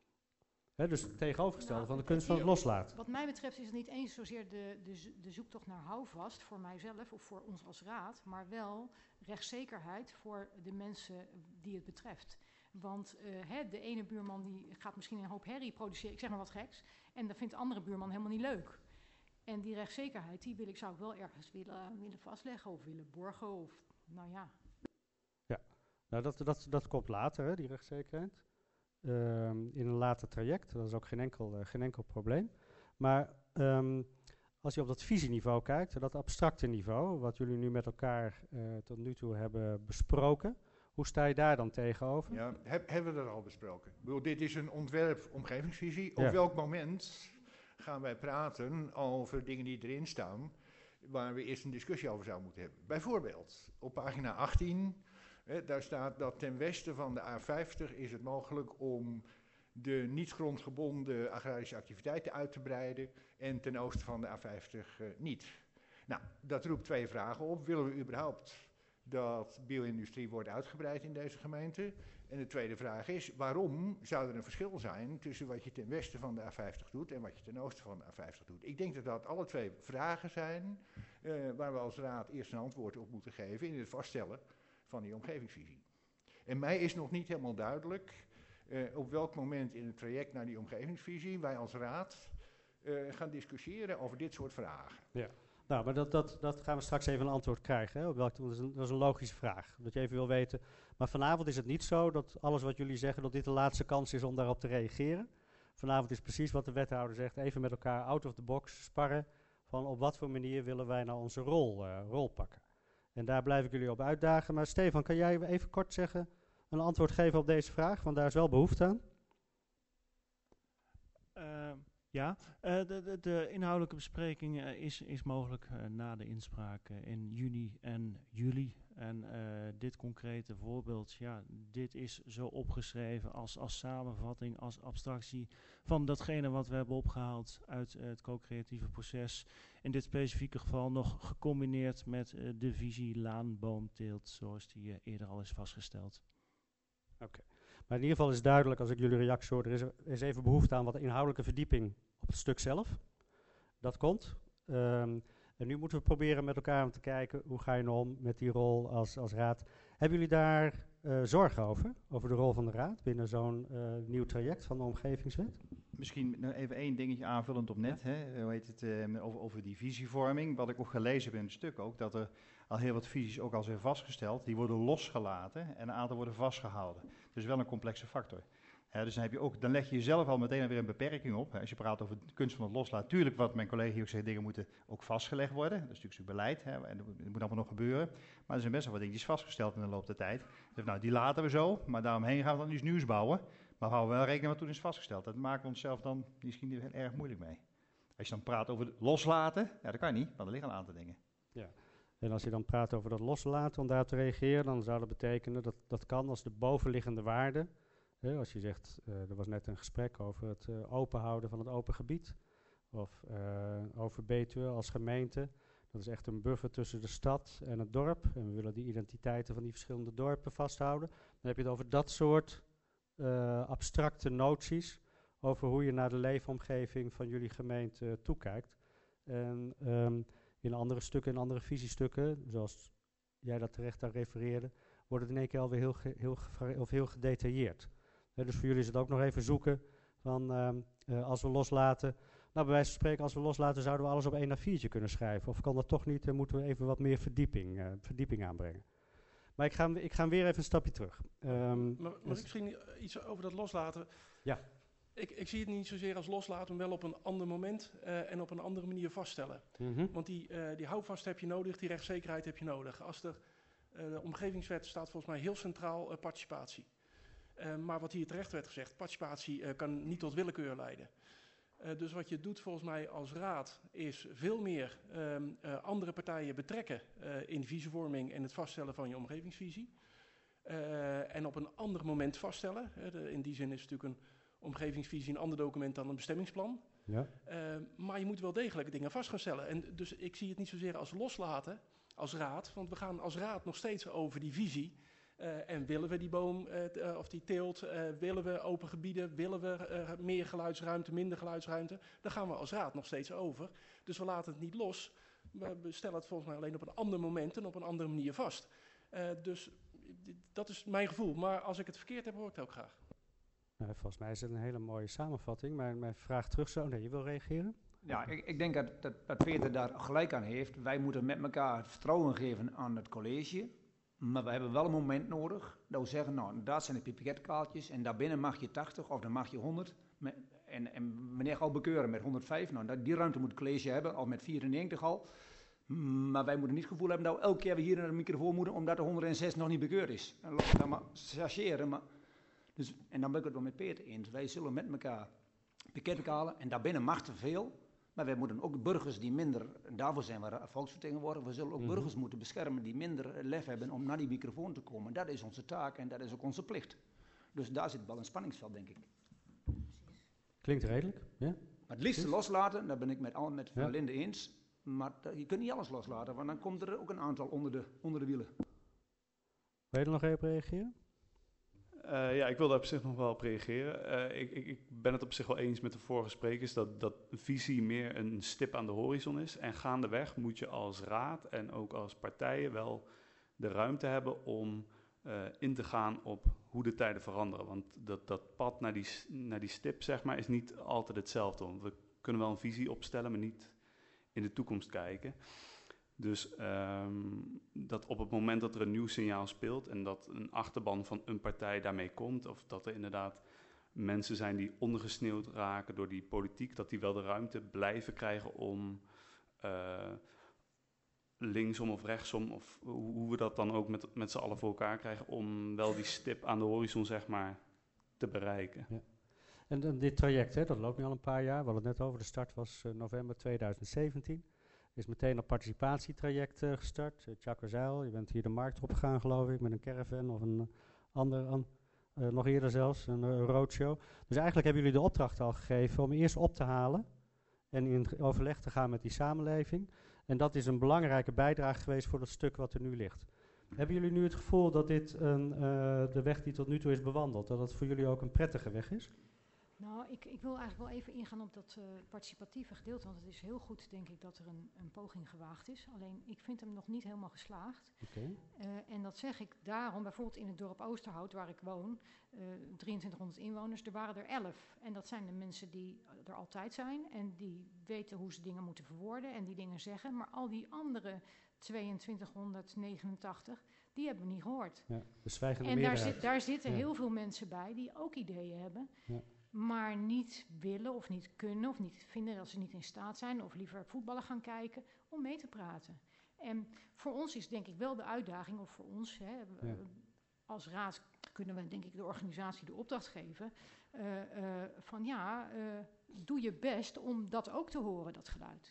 He, dus het tegenovergestelde nou, van de kunst van het loslaten. Wat mij betreft is het niet eens zozeer de, de, de zoektocht naar houvast voor mijzelf of voor ons als raad, maar wel rechtszekerheid voor de mensen die het betreft. Want uh, hè, de ene buurman die gaat misschien een hoop herrie produceren, ik zeg maar wat geks, en dat vindt de andere buurman helemaal niet leuk. En die rechtszekerheid, die wil ik, zou ik wel ergens willen, willen vastleggen of willen borgen of, nou ja. Ja, nou dat, dat, dat komt later, hè, die rechtszekerheid. Um, in een later traject, dat is ook geen enkel, uh, geen enkel probleem. Maar um, als je op dat visieniveau kijkt, dat abstracte niveau, wat jullie nu met elkaar uh, tot nu toe hebben besproken, hoe sta je daar dan tegenover? Ja, heb, hebben we dat al besproken? Ik bedoel, dit is een ontwerp-omgevingsvisie. Ja. Op welk moment gaan wij praten over dingen die erin staan, waar we eerst een discussie over zouden moeten hebben? Bijvoorbeeld, op pagina achttien... He, daar staat dat ten westen van de A vijftig is het mogelijk om de niet grondgebonden agrarische activiteiten uit te breiden en ten oosten van de A vijftig uh, niet. Nou, dat roept twee vragen op. Willen we überhaupt dat bio-industrie wordt uitgebreid in deze gemeente? En de tweede vraag is, waarom zou er een verschil zijn tussen wat je ten westen van de A vijftig doet en wat je ten oosten van de A vijftig doet? Ik denk dat dat alle twee vragen zijn uh, waar we als raad eerst een antwoord op moeten geven in het vaststellen van die omgevingsvisie. En mij is nog niet helemaal duidelijk uh, op welk moment in het traject naar die omgevingsvisie wij als raad uh, gaan discussiëren over dit soort vragen. Ja, nou, maar dat, dat, dat gaan we straks even een antwoord krijgen. Hè, op welk, dat, is een, dat is een logische vraag, dat je even wil weten. Maar vanavond is het niet zo dat alles wat jullie zeggen, dat dit de laatste kans is om daarop te reageren. vanavond is precies wat de wethouder zegt. Even met elkaar out of the box sparren. Van op wat voor manier willen wij nou onze rol, uh, rol pakken. En daar blijf ik jullie op uitdagen. Maar Stefan, kan jij even kort zeggen, een antwoord geven op deze vraag? Want daar is wel behoefte aan. Uh, ja, uh, de, de, de inhoudelijke bespreking uh, is, is mogelijk uh, na de inspraak uh, in juni en juli. En uh, dit concrete voorbeeld, ja, dit is zo opgeschreven als, als samenvatting, als abstractie van datgene wat we hebben opgehaald uit uh, het co-creatieve proces. In dit specifieke geval nog gecombineerd met uh, de visie laan-boomteelt, zoals die uh, eerder al is vastgesteld. Oké. Okay. Maar in ieder geval is duidelijk, als ik jullie reactie hoor, er is, er is even behoefte aan wat inhoudelijke verdieping op het stuk zelf. Dat komt. Um, en nu moeten we proberen met elkaar om te kijken, hoe ga je nou om met die rol als, als raad. Hebben jullie daar uh, zorgen over, over de rol van de raad binnen zo'n uh, nieuw traject van de omgevingswet? Misschien nog even één dingetje aanvullend op net, ja. hè, hoe heet het, uh, over, over die visievorming. Wat ik ook gelezen heb in het stuk ook, dat er al heel wat visies ook al zijn vastgesteld. Die worden losgelaten en een aantal worden vastgehouden. Dus wel een complexe factor. He, dus dan, heb je ook, dan leg je jezelf al meteen weer een beperking op. He, als je praat over de kunst van het loslaten. Tuurlijk, wat mijn collega hier ook zegt, dingen moeten ook vastgelegd worden. Dat is natuurlijk zo'n beleid. He, en dat moet allemaal nog gebeuren. Maar er zijn best wel wat dingetjes vastgesteld in de loop der tijd. Dus nou, die laten we zo, maar daaromheen gaan we dan iets nieuws bouwen. Maar we houden wel rekening met wat toen is vastgesteld. Dat maken we onszelf dan misschien heel erg moeilijk mee. Als je dan praat over loslaten, ja, dat kan niet, want er liggen een aantal dingen. Ja. En als je dan praat over dat loslaten, om daar te reageren, dan zou dat betekenen dat dat kan als de bovenliggende waarde. Hè, als je zegt, uh, er was net een gesprek over het uh, openhouden van het open gebied. Of uh, over Betuwe als gemeente. Dat is echt een buffer tussen de stad en het dorp. En we willen die identiteiten van die verschillende dorpen vasthouden. Dan heb je het over dat soort uh, abstracte noties. Over hoe je naar de leefomgeving van jullie gemeente uh, toekijkt. En um, in andere stukken, in andere visiestukken, zoals jij dat terecht daar refereerde, wordt het in één keer alweer heel, ge, heel, of heel gedetailleerd. He, dus voor jullie is het ook nog even zoeken van um, uh, als we loslaten. Nou, bij wijze van spreken, als we loslaten, zouden we alles op één A viertje kunnen schrijven. Of kan dat toch niet, dan moeten we even wat meer verdieping, uh, verdieping aanbrengen. Maar ik ga, ik ga weer even een stapje terug. Um, maar mag ik misschien iets over dat loslaten? Ja. Ik, ik zie het niet zozeer als loslaten, maar wel op een ander moment uh, en op een andere manier vaststellen. Mm-hmm. Want die, uh, die houvast heb je nodig, die rechtszekerheid heb je nodig. Als er, uh, de omgevingswet staat volgens mij heel centraal uh, participatie. Uh, maar wat hier terecht werd gezegd, participatie uh, kan niet tot willekeur leiden. Uh, dus wat je doet volgens mij als raad is veel meer um, uh, andere partijen betrekken uh, in de visievorming en het vaststellen van je omgevingsvisie. Uh, en op een ander moment vaststellen. Uh, de, in die zin is het natuurlijk een omgevingsvisie een ander document dan een bestemmingsplan. Ja. Uh, maar je moet wel degelijk dingen vast gaan stellen. En dus ik zie het niet zozeer als loslaten, als raad. Want we gaan als raad nog steeds over die visie. Uh, en willen we die boom uh, t, uh, of die teelt, uh, willen we open gebieden, willen we uh, meer geluidsruimte, minder geluidsruimte. Daar gaan we als raad nog steeds over. Dus we laten het niet los. We stellen het volgens mij alleen op een ander moment en op een andere manier vast. Uh, dus dat is mijn gevoel. Maar als ik het verkeerd heb, hoor ik het ook graag. Nou, volgens mij is het een hele mooie samenvatting. Maar mijn vraag terug zo. Nee, je wil reageren? Ja, ik, ik denk dat, dat, dat Peter daar gelijk aan heeft. Wij moeten met elkaar het vertrouwen geven aan het college. Maar we hebben wel een moment nodig dat we zeggen, nou, daar zijn de piketkaartjes en daarbinnen mag je tachtig of dan mag je honderd. Met, en, en wanneer ga je bekeuren met honderdvijf? Nou, dat, die ruimte moet het college hebben, of met vierennegentig al. Maar wij moeten niet het gevoel hebben dat we elke keer weer hier naar de microfoon moeten, omdat de honderdzes nog niet bekeurd is. En laten we dat maar chargeren. Maar dus, en dan ben ik het wel met Peter eens. Wij zullen met elkaar piketkaarten halen en daarbinnen mag te veel. Maar wij moeten ook burgers die minder, en daarvoor zijn we volksvertegenwoordigers, we zullen ook mm-hmm. burgers moeten beschermen die minder lef hebben om naar die microfoon te komen. Dat is onze taak en dat is ook onze plicht. Dus daar zit wel een spanningsveld, denk ik. Klinkt redelijk, ja. Maar het liefste loslaten, daar ben ik met, met Van ja. Linde eens. Maar je kunt niet alles loslaten, want dan komt er ook een aantal onder de, onder de wielen. Wil je er nog even op reageren? Uh, ja, ik wil daar op zich nog wel op reageren. Uh, ik, ik, ik ben het op zich wel eens met de vorige sprekers dat, dat visie meer een stip aan de horizon is. En gaandeweg moet je als raad en ook als partijen wel de ruimte hebben om uh, in te gaan op hoe de tijden veranderen. Want dat, dat pad naar die, naar die stip, zeg maar, is niet altijd hetzelfde. Want we kunnen wel een visie opstellen, maar niet in de toekomst kijken. Dus um, dat op het moment dat er een nieuw signaal speelt en dat een achterban van een partij daarmee komt, of dat er inderdaad mensen zijn die ondergesneeuwd raken door die politiek, dat die wel de ruimte blijven krijgen om uh, linksom of rechtsom, of hoe, hoe we dat dan ook met, met z'n allen voor elkaar krijgen, om wel die stip aan de horizon, zeg maar, te bereiken. Ja. En, en dit traject, hè, dat loopt nu al een paar jaar. We hadden het net over, de start was uh, november tweeduizend zeventien. Er is meteen een participatietraject uh, gestart. Uh, Chaco Zeil, je bent hier de markt opgegaan, geloof ik, met een caravan of een uh, ander, an, uh, nog eerder zelfs, een uh, roadshow. Dus eigenlijk hebben jullie de opdracht al gegeven om eerst op te halen en in overleg te gaan met die samenleving. En dat is een belangrijke bijdrage geweest voor het stuk wat er nu ligt. Hebben jullie nu het gevoel dat dit een, uh, de weg die tot nu toe is bewandeld, dat het voor jullie ook een prettige weg is? Nou, ik, ik wil eigenlijk wel even ingaan op dat uh, participatieve gedeelte, want het is heel goed, denk ik, dat er een, een poging gewaagd is. Alleen, ik vind hem nog niet helemaal geslaagd. Okay. Uh, en dat zeg ik daarom, bijvoorbeeld in het dorp Oosterhout, waar ik woon, uh, drieëntwintighonderd inwoners, er waren er elf. En dat zijn de mensen die er altijd zijn en die weten hoe ze dingen moeten verwoorden en die dingen zeggen. Maar al die andere tweeëntwintighonderdnegenentachtig, die hebben we niet gehoord. Ja, de zwijgende en meerderheid. daar, zit, daar zitten ja. heel veel mensen bij die ook ideeën hebben. Ja. Maar niet willen of niet kunnen of niet vinden dat ze niet in staat zijn of liever voetballen gaan kijken om mee te praten. En voor ons is denk ik wel de uitdaging, of voor ons hè, ja. als raad kunnen we denk ik de organisatie de opdracht geven uh, uh, van ja, uh, doe je best om dat ook te horen, dat geluid.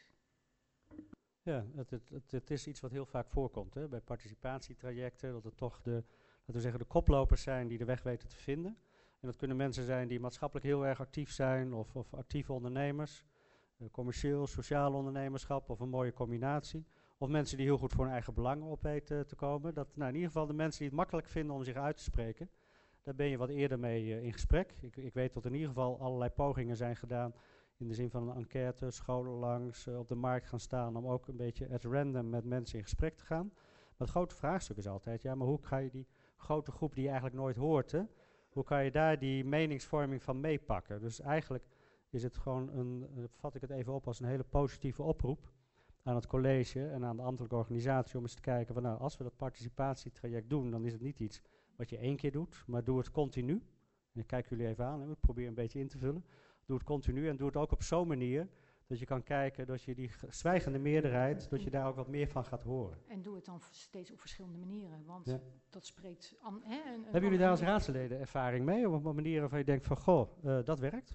Ja, het, het, het, het is iets wat heel vaak voorkomt hè, bij participatietrajecten, dat het toch de, laten we zeggen, de koplopers zijn die de weg weten te vinden. En dat kunnen mensen zijn die maatschappelijk heel erg actief zijn, of, of actieve ondernemers, uh, commercieel, sociaal ondernemerschap of een mooie combinatie. Of mensen die heel goed voor hun eigen belangen op weten te komen. Dat, nou, in ieder geval de mensen die het makkelijk vinden om zich uit te spreken, daar ben je wat eerder mee uh, in gesprek. Ik, ik weet dat in ieder geval allerlei pogingen zijn gedaan in de zin van een enquête, scholen langs, uh, op de markt gaan staan om ook een beetje at random met mensen in gesprek te gaan. Maar het grote vraagstuk is altijd, ja, maar hoe ga je die grote groep die je eigenlijk nooit hoort, hè, hoe kan je daar die meningsvorming van meepakken? Dus eigenlijk is het gewoon een, uh, vat ik het even op als een hele positieve oproep aan het college en aan de ambtelijke organisatie om eens te kijken van nou, als we dat participatietraject doen, dan is het niet iets wat je één keer doet, maar doe het continu. En ik kijk jullie even aan, hè, ik probeer een beetje in te vullen. Doe het continu en doe het ook op zo'n manier dat je kan kijken dat je die zwijgende meerderheid, dat je daar ook wat meer van gaat horen. En doe het dan steeds op verschillende manieren, want ja. dat spreekt... An, hè, een, een Hebben jullie daar als raadsleden ervaring mee? Op een manier waarvan je denkt van, goh, uh, dat werkt?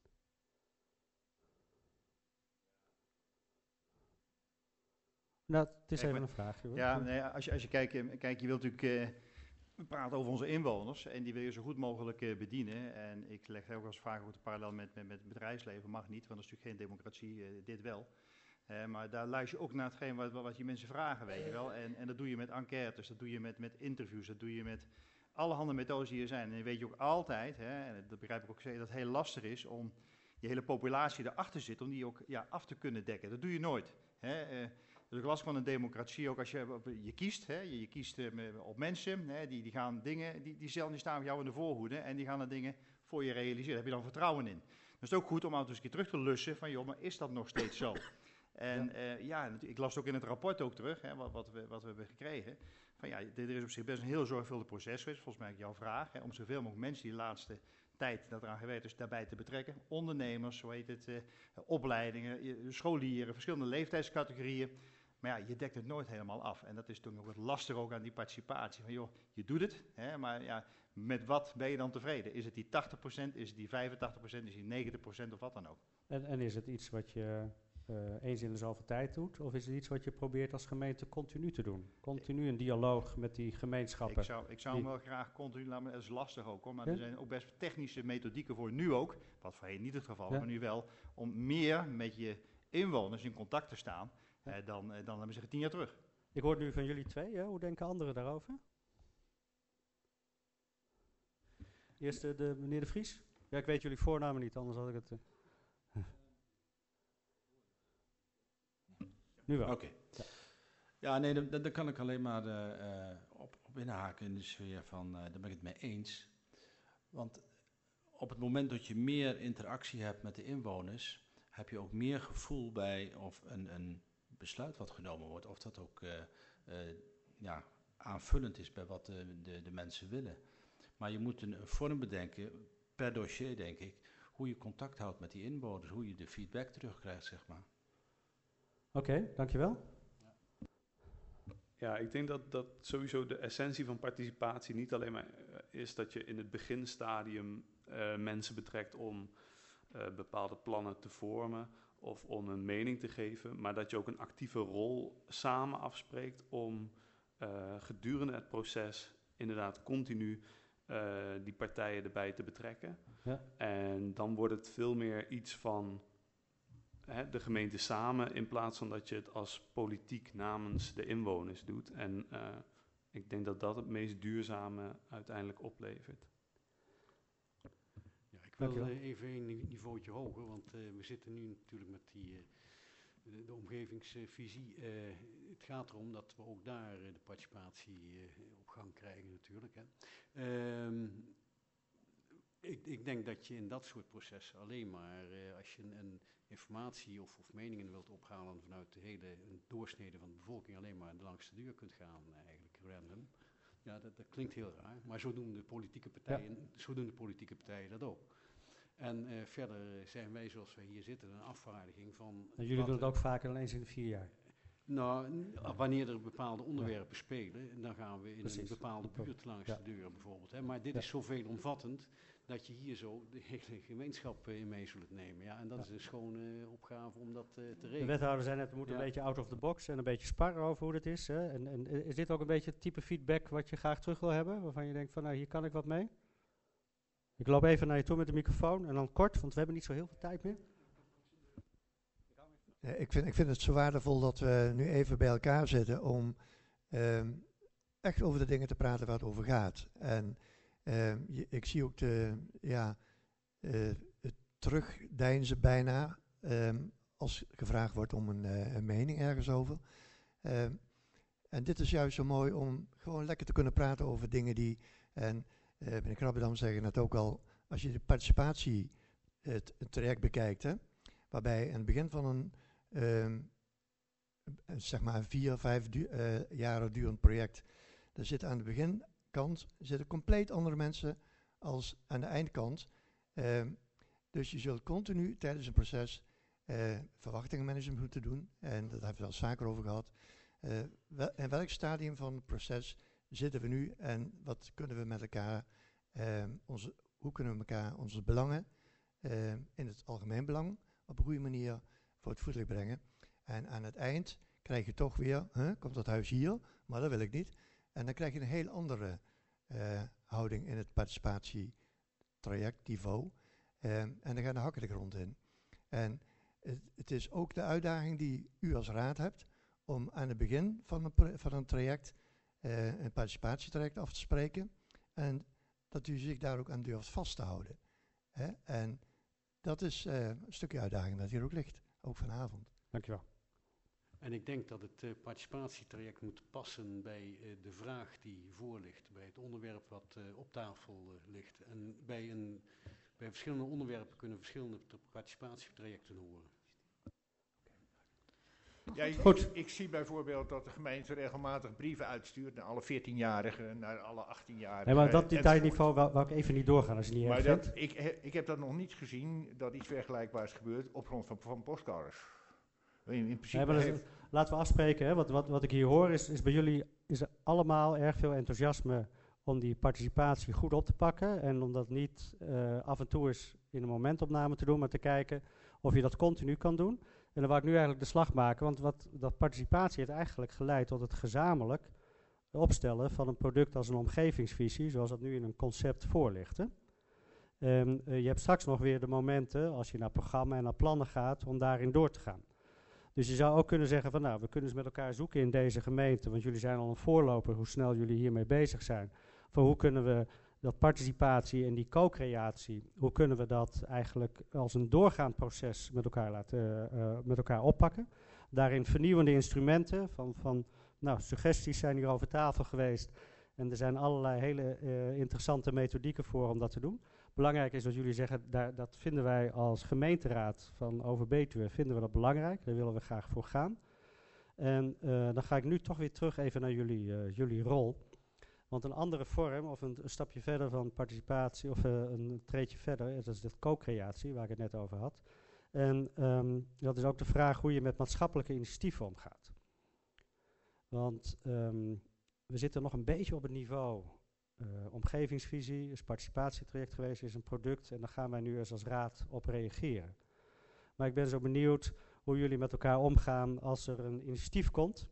Nou, het is Kijk, even maar, een vraag. Hoor. Ja, nee, als, je, als je kijkt, kijk, je wilt natuurlijk... Uh, We praten over onze inwoners en die wil je zo goed mogelijk uh, bedienen. En ik leg ook als vraag ook de parallel met, met, met het bedrijfsleven. Mag niet, want dat is natuurlijk geen democratie, uh, dit wel. Uh, maar daar luister je ook naar hetgeen wat, wat die mensen vragen, weet je wel. En, en dat doe je met enquêtes, dat doe je met, met interviews, dat doe je met allerhande methodes die er zijn. En dan weet je ook altijd, hè, en dat begrijp ik ook zeker, dat het heel lastig is om je hele populatie erachter zit, om die ook ja, af te kunnen dekken. Dat doe je nooit. Hè. Uh, Dat is ook lastig van een democratie, ook als je, je kiest, hè, je, je kiest uh, op mensen, hè, die, die gaan dingen, die, die, zelf, die staan voor jou in de voorhoede en die gaan er dingen voor je realiseren. Daar heb je dan vertrouwen in. Dus het is ook goed om af en toe eens een keer terug te lussen van, joh, maar is dat nog steeds zo? En ja, uh, ja ik las het ook in het rapport ook terug, hè, wat, wat, we, wat we hebben gekregen, van ja, er is op zich best een heel zorgvuldig proces geweest, volgens mij jouw vraag, hè, om zoveel mogelijk mensen die de laatste tijd dat eraan gewerkt is, daarbij te betrekken. Ondernemers, zo heet het, uh, opleidingen, scholieren, verschillende leeftijdscategorieën. Maar ja, je dekt het nooit helemaal af. En dat is toen ook wat lastig ook aan die participatie. Van joh, je doet het, hè, maar ja, met wat ben je dan tevreden? Is het die tachtig procent, is het die vijfentachtig procent, is het die negentig procent of wat dan ook? En, en is het iets wat je uh, eens in de zoveel tijd doet? Of is het iets wat je probeert als gemeente continu te doen? Continu een dialoog met die gemeenschappen? Ik zou, ik zou hem wel graag continu laten, maar dat is lastig ook hoor. Maar ja? Er zijn ook best technische methodieken voor nu ook, wat voorheen niet het geval, ja. maar nu wel, om meer met je inwoners in contact te staan. Uh, dan, uh, dan hebben we zeggen tien jaar terug. Ik hoor nu van jullie twee, hè? Hoe denken anderen daarover? Eerst uh, de meneer De Vries. Ja, ik weet jullie voornamen niet, anders had ik het... Uh. Nu wel. Oké. Okay. Ja. ja, nee, daar, daar kan ik alleen maar uh, uh, op, op inhaken in de sfeer van, uh, daar ben ik het mee eens. Want op het moment dat je meer interactie hebt met de inwoners, heb je ook meer gevoel bij of een... een besluit wat genomen wordt, of dat ook uh, uh, ja, aanvullend is bij wat de, de, de mensen willen. Maar je moet een, een vorm bedenken, per dossier, denk ik, hoe je contact houdt met die inwoners, hoe je de feedback terugkrijgt, zeg maar. Oké, okay, dankjewel. Ja, ik denk dat, dat sowieso de essentie van participatie niet alleen maar uh, is dat je in het beginstadium uh, mensen betrekt om uh, bepaalde plannen te vormen of om een mening te geven, maar dat je ook een actieve rol samen afspreekt om uh, gedurende het proces inderdaad continu uh, die partijen erbij te betrekken. Ja. En dan wordt het veel meer iets van hè, de gemeente samen, in plaats van dat je het als politiek namens de inwoners doet. En uh, ik denk dat dat het meest duurzame uiteindelijk oplevert. Ja, ik wil uh, even een niveautje hoger, want uh, we zitten nu natuurlijk met die, uh, de, de omgevingsvisie. Uh, het gaat erom dat we ook daar uh, de participatie uh, op gang krijgen natuurlijk. Hè. Um, ik, ik denk dat je in dat soort processen alleen maar, uh, als je een, een informatie of, of meningen wilt ophalen vanuit de hele een doorsnede van de bevolking, alleen maar langs de deur kunt gaan, uh, eigenlijk random. Ja, dat, dat klinkt heel raar, maar zo doen de politieke partijen, ja. zo doen de politieke partijen dat ook. En uh, verder zijn wij, zoals wij hier zitten, een afvaardiging van... En jullie doen het ook vaker dan eens in de vier jaar? Nou, wanneer er bepaalde onderwerpen ja. spelen, dan gaan we in Precies. een bepaalde buurt langs ja. de deur bijvoorbeeld. Hè. Maar dit ja. is zo veelomvattend dat je hier zo de hele gemeenschap uh, in mee zult nemen. Ja. En dat ja. is een schone uh, opgave om dat uh, te regelen. De wethouder zei net, we moeten ja. een beetje out of the box en een beetje sparren over hoe het is. Hè. En, en is dit ook een beetje het type feedback wat je graag terug wil hebben? Waarvan je denkt van, nou, hier kan ik wat mee? Ik loop even naar je toe met de microfoon en dan kort, want we hebben niet zo heel veel tijd meer. Ja, ik, vind, ik vind het zo waardevol dat we nu even bij elkaar zitten om um, echt over de dingen te praten waar het over gaat. En um, je, ik zie ook de, ja, uh, het terugdeinzen bijna um, als gevraagd wordt om een, uh, een mening ergens over. Um, en dit is juist zo mooi om gewoon lekker te kunnen praten over dingen die... En uh, meneer Krabbedam zeggen het ook al, als je de participatie het, het traject bekijkt, hè, waarbij in het begin van een Um, zeg maar een vier, vijf du uh, jaren durend project. Er zitten aan de beginkant zitten compleet andere mensen als aan de eindkant. Um, dus je zult continu tijdens een proces uh, verwachtingenmanagement moeten doen. En dat hebben we al vaker over gehad. Uh, wel, in welk stadium van het proces zitten we nu en wat kunnen we met elkaar, um, onze, hoe kunnen we elkaar onze belangen uh, in het algemeen belang op een goede manier voor het voetlicht brengen. En aan het eind krijg je toch weer, huh, komt dat huis hier, maar dat wil ik niet. En dan krijg je een heel andere uh, houding in het participatietraject, niveau. Um, en dan gaan de hakken de grond in. En het, het is ook de uitdaging die u als raad hebt, om aan het begin van een, van een traject, uh, een participatietraject af te spreken. En dat u zich daar ook aan durft vast te houden. Hè? En dat is uh, een stukje uitdaging dat hier ook ligt. Ook vanavond. Dankjewel. En ik denk dat het uh, participatietraject moet passen bij uh, de vraag die voor ligt, bij het onderwerp wat uh, op tafel uh, ligt. En bij, een, bij verschillende onderwerpen kunnen verschillende participatietrajecten horen. Ja, ik, Goed. Ik, ik zie bijvoorbeeld dat de gemeente regelmatig brieven uitstuurt naar alle veertienjarigen, naar alle achttienjarigen. Nee, maar dat detailniveau wou, wou ik even niet doorgaan als je niet maar erg dat, vindt. ik, he, ik heb dat nog niet gezien dat iets vergelijkbaars gebeurt op grond van, van postcards. In, in principe nee, heeft... is, laten we afspreken, hè. Wat, wat, wat ik hier hoor is, is bij jullie is er allemaal erg veel enthousiasme om die participatie goed op te pakken. En om dat niet uh, af en toe eens in een momentopname te doen, maar te kijken of je dat continu kan doen. En dan wou ik nu eigenlijk de slag maken, want wat, dat participatie heeft eigenlijk geleid tot het gezamenlijk opstellen van een product als een omgevingsvisie, zoals dat nu in een concept voor ligt. Hè. Um, uh, je hebt straks nog weer de momenten, als je naar programma en naar plannen gaat, om daarin door te gaan. Dus je zou ook kunnen zeggen van nou, we kunnen eens met elkaar zoeken in deze gemeente, want jullie zijn al een voorloper, hoe snel jullie hiermee bezig zijn. Van hoe kunnen we dat participatie en die co-creatie, hoe kunnen we dat eigenlijk als een doorgaand proces met elkaar laten uh, met elkaar oppakken. Daarin vernieuwende instrumenten, van, van nou, suggesties zijn hier over tafel geweest. En er zijn allerlei hele uh, interessante methodieken voor om dat te doen. Belangrijk is wat jullie zeggen, daar, dat vinden wij als gemeenteraad van Over-Betuwe, vinden we dat belangrijk. Daar willen we graag voor gaan. En uh, dan ga ik nu toch weer terug even naar jullie, uh, jullie rol. Want een andere vorm, of een, een stapje verder van participatie, of uh, een treedje verder, dat is de co-creatie, waar ik het net over had. En um, dat is ook de vraag hoe je met maatschappelijke initiatieven omgaat. Want um, we zitten nog een beetje op het niveau uh, omgevingsvisie, is participatietraject geweest, is een product, en daar gaan wij nu eens als raad op reageren. Maar ik ben zo benieuwd hoe jullie met elkaar omgaan als er een initiatief komt.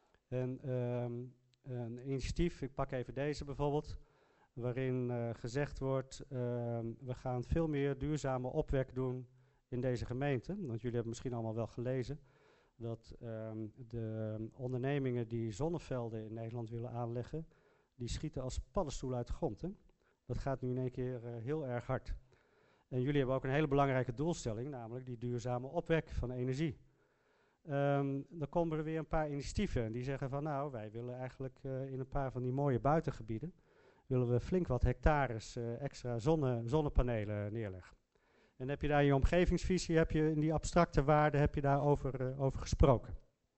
En um, een initiatief, ik pak even deze bijvoorbeeld, waarin uh, gezegd wordt, uh, we gaan veel meer duurzame opwek doen in deze gemeente. Want jullie hebben misschien allemaal wel gelezen dat um, de ondernemingen die zonnevelden in Nederland willen aanleggen, die schieten als paddenstoelen uit de grond. Hè? Dat gaat nu in één keer uh, heel erg hard. En jullie hebben ook een hele belangrijke doelstelling, namelijk die duurzame opwek van energie. Um, dan komen er weer een paar initiatieven en die zeggen van nou, wij willen eigenlijk uh, in een paar van die mooie buitengebieden, willen we flink wat hectares uh, extra zonne, zonnepanelen neerleggen. En dan heb je daar in je omgevingsvisie, heb je in die abstracte waarden, heb je daar over, uh, over gesproken.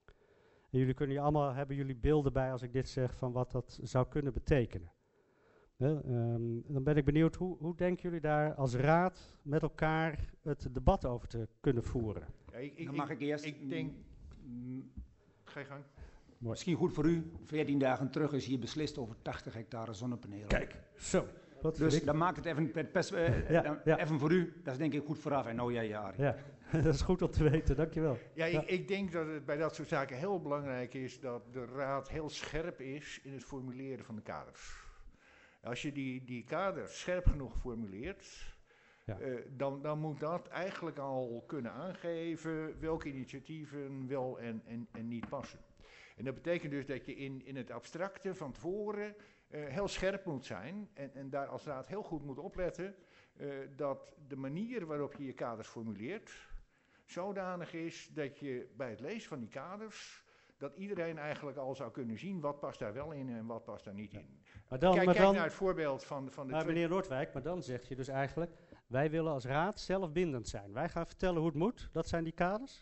En jullie kunnen je allemaal, hebben jullie beelden bij als ik dit zeg van wat dat zou kunnen betekenen. He, um, dan ben ik benieuwd, hoe, hoe denken jullie daar als raad met elkaar het debat over te kunnen voeren? Ja, ik, ik, Dan mag ik eerst. Ik denk, mm, ga je gang. Mooi. Misschien goed voor u, veertien dagen terug is hier beslist over tachtig hectare zonnepanelen. Kijk, zo. Wat dus dan maakt het even, pers, uh, ja, dan, ja. even voor u, dat is denk ik goed vooraf. En nou jij ja, ja, dat is goed om te weten, dankjewel. Ja, ja. Ik, ik denk dat het bij dat soort zaken heel belangrijk is dat de raad heel scherp is in het formuleren van de kaders. Als je die, die kaders scherp genoeg formuleert, ja. uh, dan, dan moet dat eigenlijk al kunnen aangeven welke initiatieven wel en, en, en niet passen. En dat betekent dus dat je in, in het abstracte van tevoren uh, heel scherp moet zijn en, en daar als raad heel goed moet opletten uh, dat de manier waarop je je kaders formuleert zodanig is dat je bij het lezen van die kaders, dat iedereen eigenlijk al zou kunnen zien wat past daar wel in en wat past daar niet in. Maar dan, kijk maar kijk dan, naar het voorbeeld van, van de... Maar meneer Noordwijk, maar dan zeg je dus eigenlijk, wij willen als raad zelfbindend zijn. Wij gaan vertellen hoe het moet, dat zijn die kaders?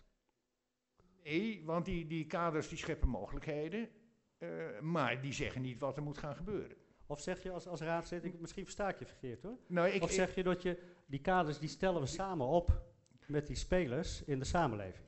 Nee, want die, die kaders die scheppen mogelijkheden, uh, maar die zeggen niet wat er moet gaan gebeuren. Of zeg je als, als raad, zeg ik, misschien versta ik je verkeerd hoor. Nou, ik, of zeg je dat je, die kaders die stellen we samen op met die spelers in de samenleving?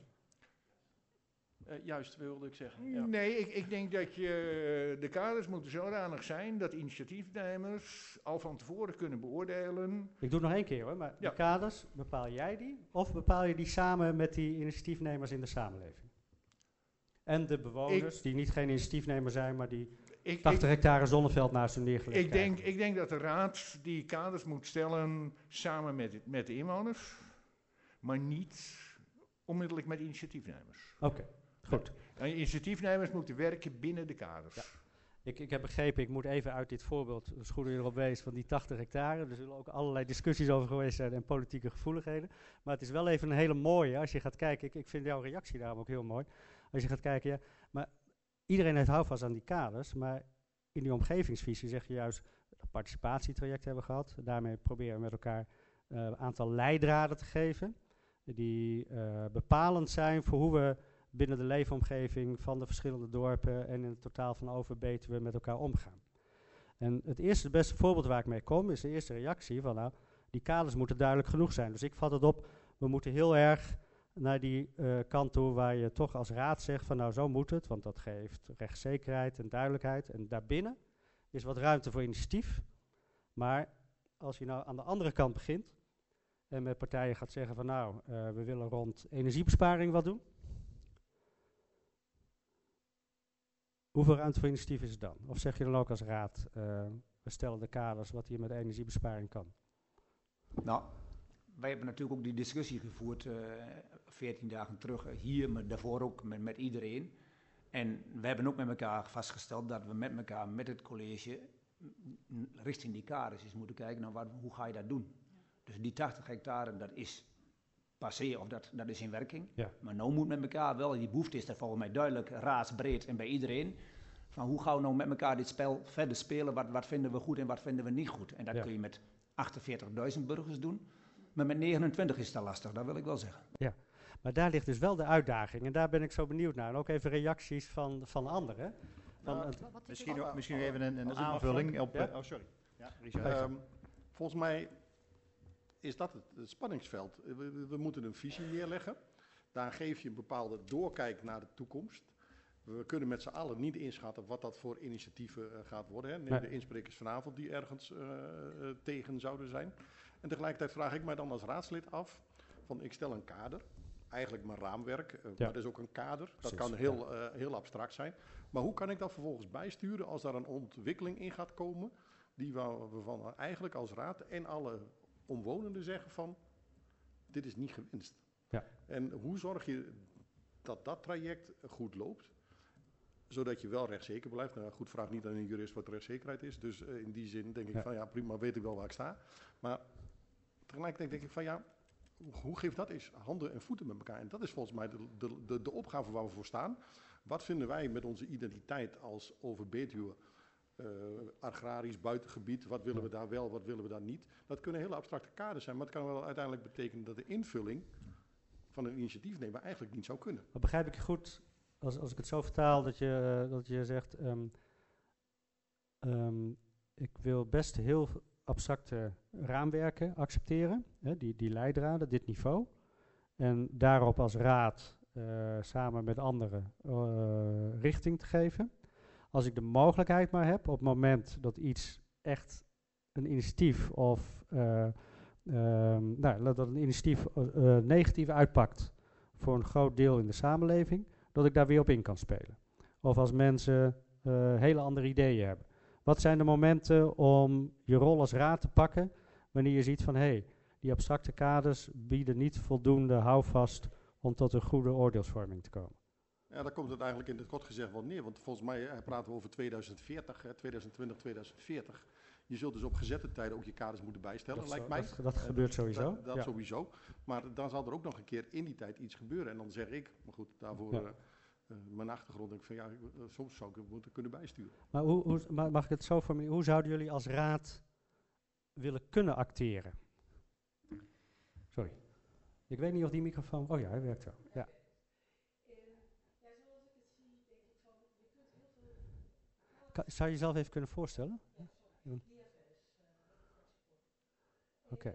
Uh, juist, wilde ik zeggen. Ja. Nee, ik, ik denk dat je de kaders moeten zodanig zijn dat initiatiefnemers al van tevoren kunnen beoordelen. Ik doe het nog één keer hoor, maar ja. De kaders, bepaal jij die of bepaal je die samen met die initiatiefnemers in de samenleving? En de bewoners ik, die niet geen initiatiefnemer zijn, maar die ik, tachtig ik, hectare zonneveld naast hun neergelegd ik denk, ik denk dat de raad die kaders moet stellen samen met, met de inwoners, maar niet onmiddellijk met initiatiefnemers. Oké. Okay. Goed. En initiatiefnemers moeten werken binnen de kaders. Ja. Ik, ik heb begrepen, ik moet even uit dit voorbeeld, dus goed erop wezen, van die tachtig hectare. Er zullen ook allerlei discussies over geweest zijn en politieke gevoeligheden. Maar het is wel even een hele mooie, als je gaat kijken, ik, ik vind jouw reactie daarom ook heel mooi. Als je gaat kijken, ja, maar iedereen heeft houvast aan die kaders, maar in die omgevingsvisie zeg je juist, een participatietraject hebben we gehad. Daarmee proberen we met elkaar uh, een aantal leidraden te geven, die uh, bepalend zijn voor hoe we binnen de leefomgeving van de verschillende dorpen en in het totaal van Over-Betuwe met elkaar omgaan. En het eerste, het beste voorbeeld waar ik mee kom, is de eerste reactie van nou, die kaders moeten duidelijk genoeg zijn. Dus ik vat het op, we moeten heel erg naar die uh, kant toe waar je toch als raad zegt van nou zo moet het, want dat geeft rechtszekerheid en duidelijkheid. En daarbinnen is wat ruimte voor initiatief. Maar als je nou aan de andere kant begint en met partijen gaat zeggen van nou, uh, we willen rond energiebesparing wat doen. Hoeveel ruimte voor initiatief is er dan? Of zeg je dan ook als raad, uh, we stellen de kaders wat hier met energiebesparing kan? Nou, wij hebben natuurlijk ook die discussie gevoerd uh, veertien dagen terug uh, hier, maar daarvoor ook met, met iedereen. En we hebben ook met elkaar vastgesteld dat we met elkaar, met het college, m- richting die kaders eens moeten kijken, nou, wat, hoe ga je dat doen? Dus die tachtig hectare, dat is passé of dat, dat is in werking. Ja. Maar nou moet met elkaar wel, die behoefte is er volgens mij duidelijk, raadsbreed en bij iedereen. Van hoe gaan we nou met elkaar dit spel verder spelen, wat, wat vinden we goed en wat vinden we niet goed. En dat ja. kun je met achtenveertigduizend burgers doen, maar met negenentwintig is dat lastig, dat wil ik wel zeggen. Ja, maar daar ligt dus wel de uitdaging en daar ben ik zo benieuwd naar. En ook even reacties van, van anderen. Van Nou, het, Wat- wat ik Misschien, ook- ook- misschien even een, een Als ik mag, aanvulling Frank? op... Ja? eh, oh, sorry. Ja, Richard. Bij- Ehm, volgens mij is dat het, het spanningsveld. We, we- we moeten een visie neerleggen. Daar geef je een bepaalde doorkijk naar de toekomst. We kunnen met z'n allen niet inschatten wat dat voor initiatieven eh, gaat worden. Hè. Neem Nee. de insprekers vanavond die ergens eh, eh, tegen zouden zijn. En tegelijkertijd vraag ik mij dan als raadslid af, van ik stel een kader, eigenlijk mijn raamwerk, eh, Ja. maar dat is ook een kader. Dat Precies, kan heel, eh, heel abstract zijn. Maar hoe kan ik dat vervolgens bijsturen als daar een ontwikkeling in gaat komen, die we, we van eigenlijk als raad en alle omwonenden zeggen van, dit is niet gewenst. Ja. En hoe zorg je dat dat traject goed loopt, zodat je wel rechtszeker blijft. Nou, goed, vraag niet aan een jurist wat rechtszekerheid is. Dus uh, in die zin denk ik Ja. van ja, prima, weet ik wel waar ik sta. Maar tegelijkertijd denk ik van ja, hoe geeft dat eens handen en voeten met elkaar? En dat is volgens mij de, de, de, de opgave waar we voor staan. Wat vinden wij met onze identiteit als Over-Betuwe, uh, agrarisch buitengebied? Wat willen we daar wel, wat willen we daar niet? Dat kunnen hele abstracte kaders zijn, maar het kan wel uiteindelijk betekenen dat de invulling van een initiatiefnemer eigenlijk niet zou kunnen. Maar begrijp ik je goed, als, als ik het zo vertaal, dat je, uh, dat je zegt, um, um, ik wil best heel abstracte raamwerken accepteren, hè, die, die leidraden, dit niveau. En daarop als raad uh, samen met anderen uh, richting te geven. Als ik de mogelijkheid maar heb, op het moment dat iets echt een initiatief of uh, um, nou, dat een initiatief uh, negatief uitpakt voor een groot deel in de samenleving, dat ik daar weer op in kan spelen. Of als mensen uh, hele andere ideeën hebben. Wat zijn de momenten om je rol als raad te pakken wanneer je ziet van hé, hey, die abstracte kaders bieden niet voldoende houvast om tot een goede oordeelsvorming te komen? Ja, daar komt het eigenlijk in het kort gezegd wel neer. Want volgens mij eh, praten we over tweeduizend veertig, hè, tweeduizend twintig, tweeduizend veertig. Je zult dus op gezette tijden ook je kaders moeten bijstellen, Dat lijkt zo, mij. dat, dat Uh, gebeurt sowieso. Dat, dat ja. sowieso. Maar dan zal er ook nog een keer in die tijd iets gebeuren. En dan zeg ik, maar goed, daarvoor Ja. uh, uh, mijn achtergrond denk ik van ja, uh, soms zou ik het moeten kunnen bijsturen. Maar hoe, hoe, ma- mag ik het zo formuleren? Hoe zouden jullie als raad willen kunnen acteren? Sorry. Ik weet niet of die microfoon... Oh ja, hij werkt zo. Ja. Ka- zou je jezelf even kunnen voorstellen? Ja, Oké. Okay.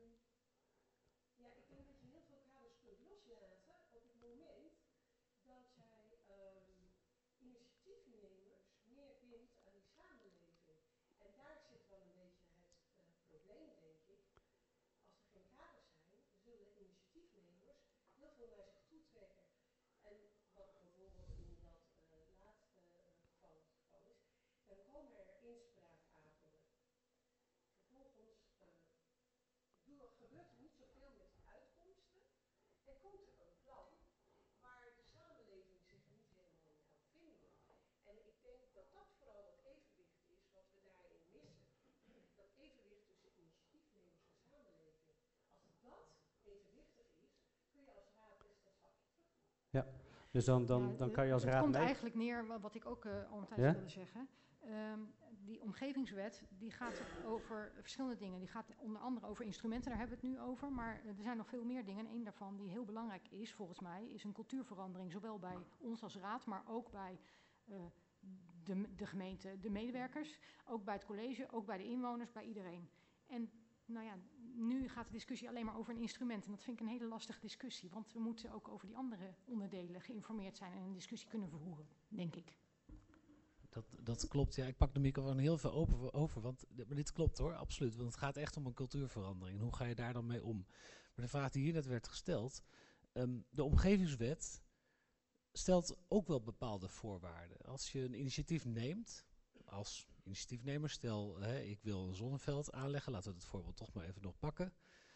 Ja, dus dan, dan, Ja, dan kan je als het raad komt mee... eigenlijk neer, wa- wat ik ook uh, al een tijd Ja? wilde zeggen. Um, die omgevingswet die gaat over verschillende dingen. Die gaat onder andere over instrumenten, daar hebben we het nu over. Maar uh, er zijn nog veel meer dingen. En één daarvan die heel belangrijk is, volgens mij, is een cultuurverandering. Zowel bij ons als raad, maar ook bij uh, de, de gemeente, de medewerkers. Ook bij het college, ook bij de inwoners, bij iedereen. En nou ja, nu gaat de discussie alleen maar over een instrument. En dat vind ik een hele lastige discussie. Want we moeten ook over die andere onderdelen geïnformeerd zijn en een discussie kunnen vervoeren, denk ik. Dat, dat klopt, ja. Ik pak de microfoon heel veel open, over, want maar dit klopt hoor, absoluut. Want het gaat echt om een cultuurverandering. En hoe ga je daar dan mee om? Maar de vraag die hier net werd gesteld, um, de omgevingswet stelt ook wel bepaalde voorwaarden. Als je een initiatief neemt, als initiatiefnemer, stel hè, ik wil een zonneveld aanleggen, laten we het voorbeeld toch maar even nog pakken.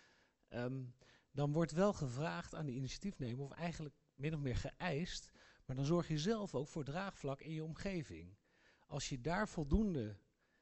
Um, dan wordt wel gevraagd aan de initiatiefnemer, of eigenlijk min of meer geëist, maar dan zorg je zelf ook voor draagvlak in je omgeving. Als je daar voldoende,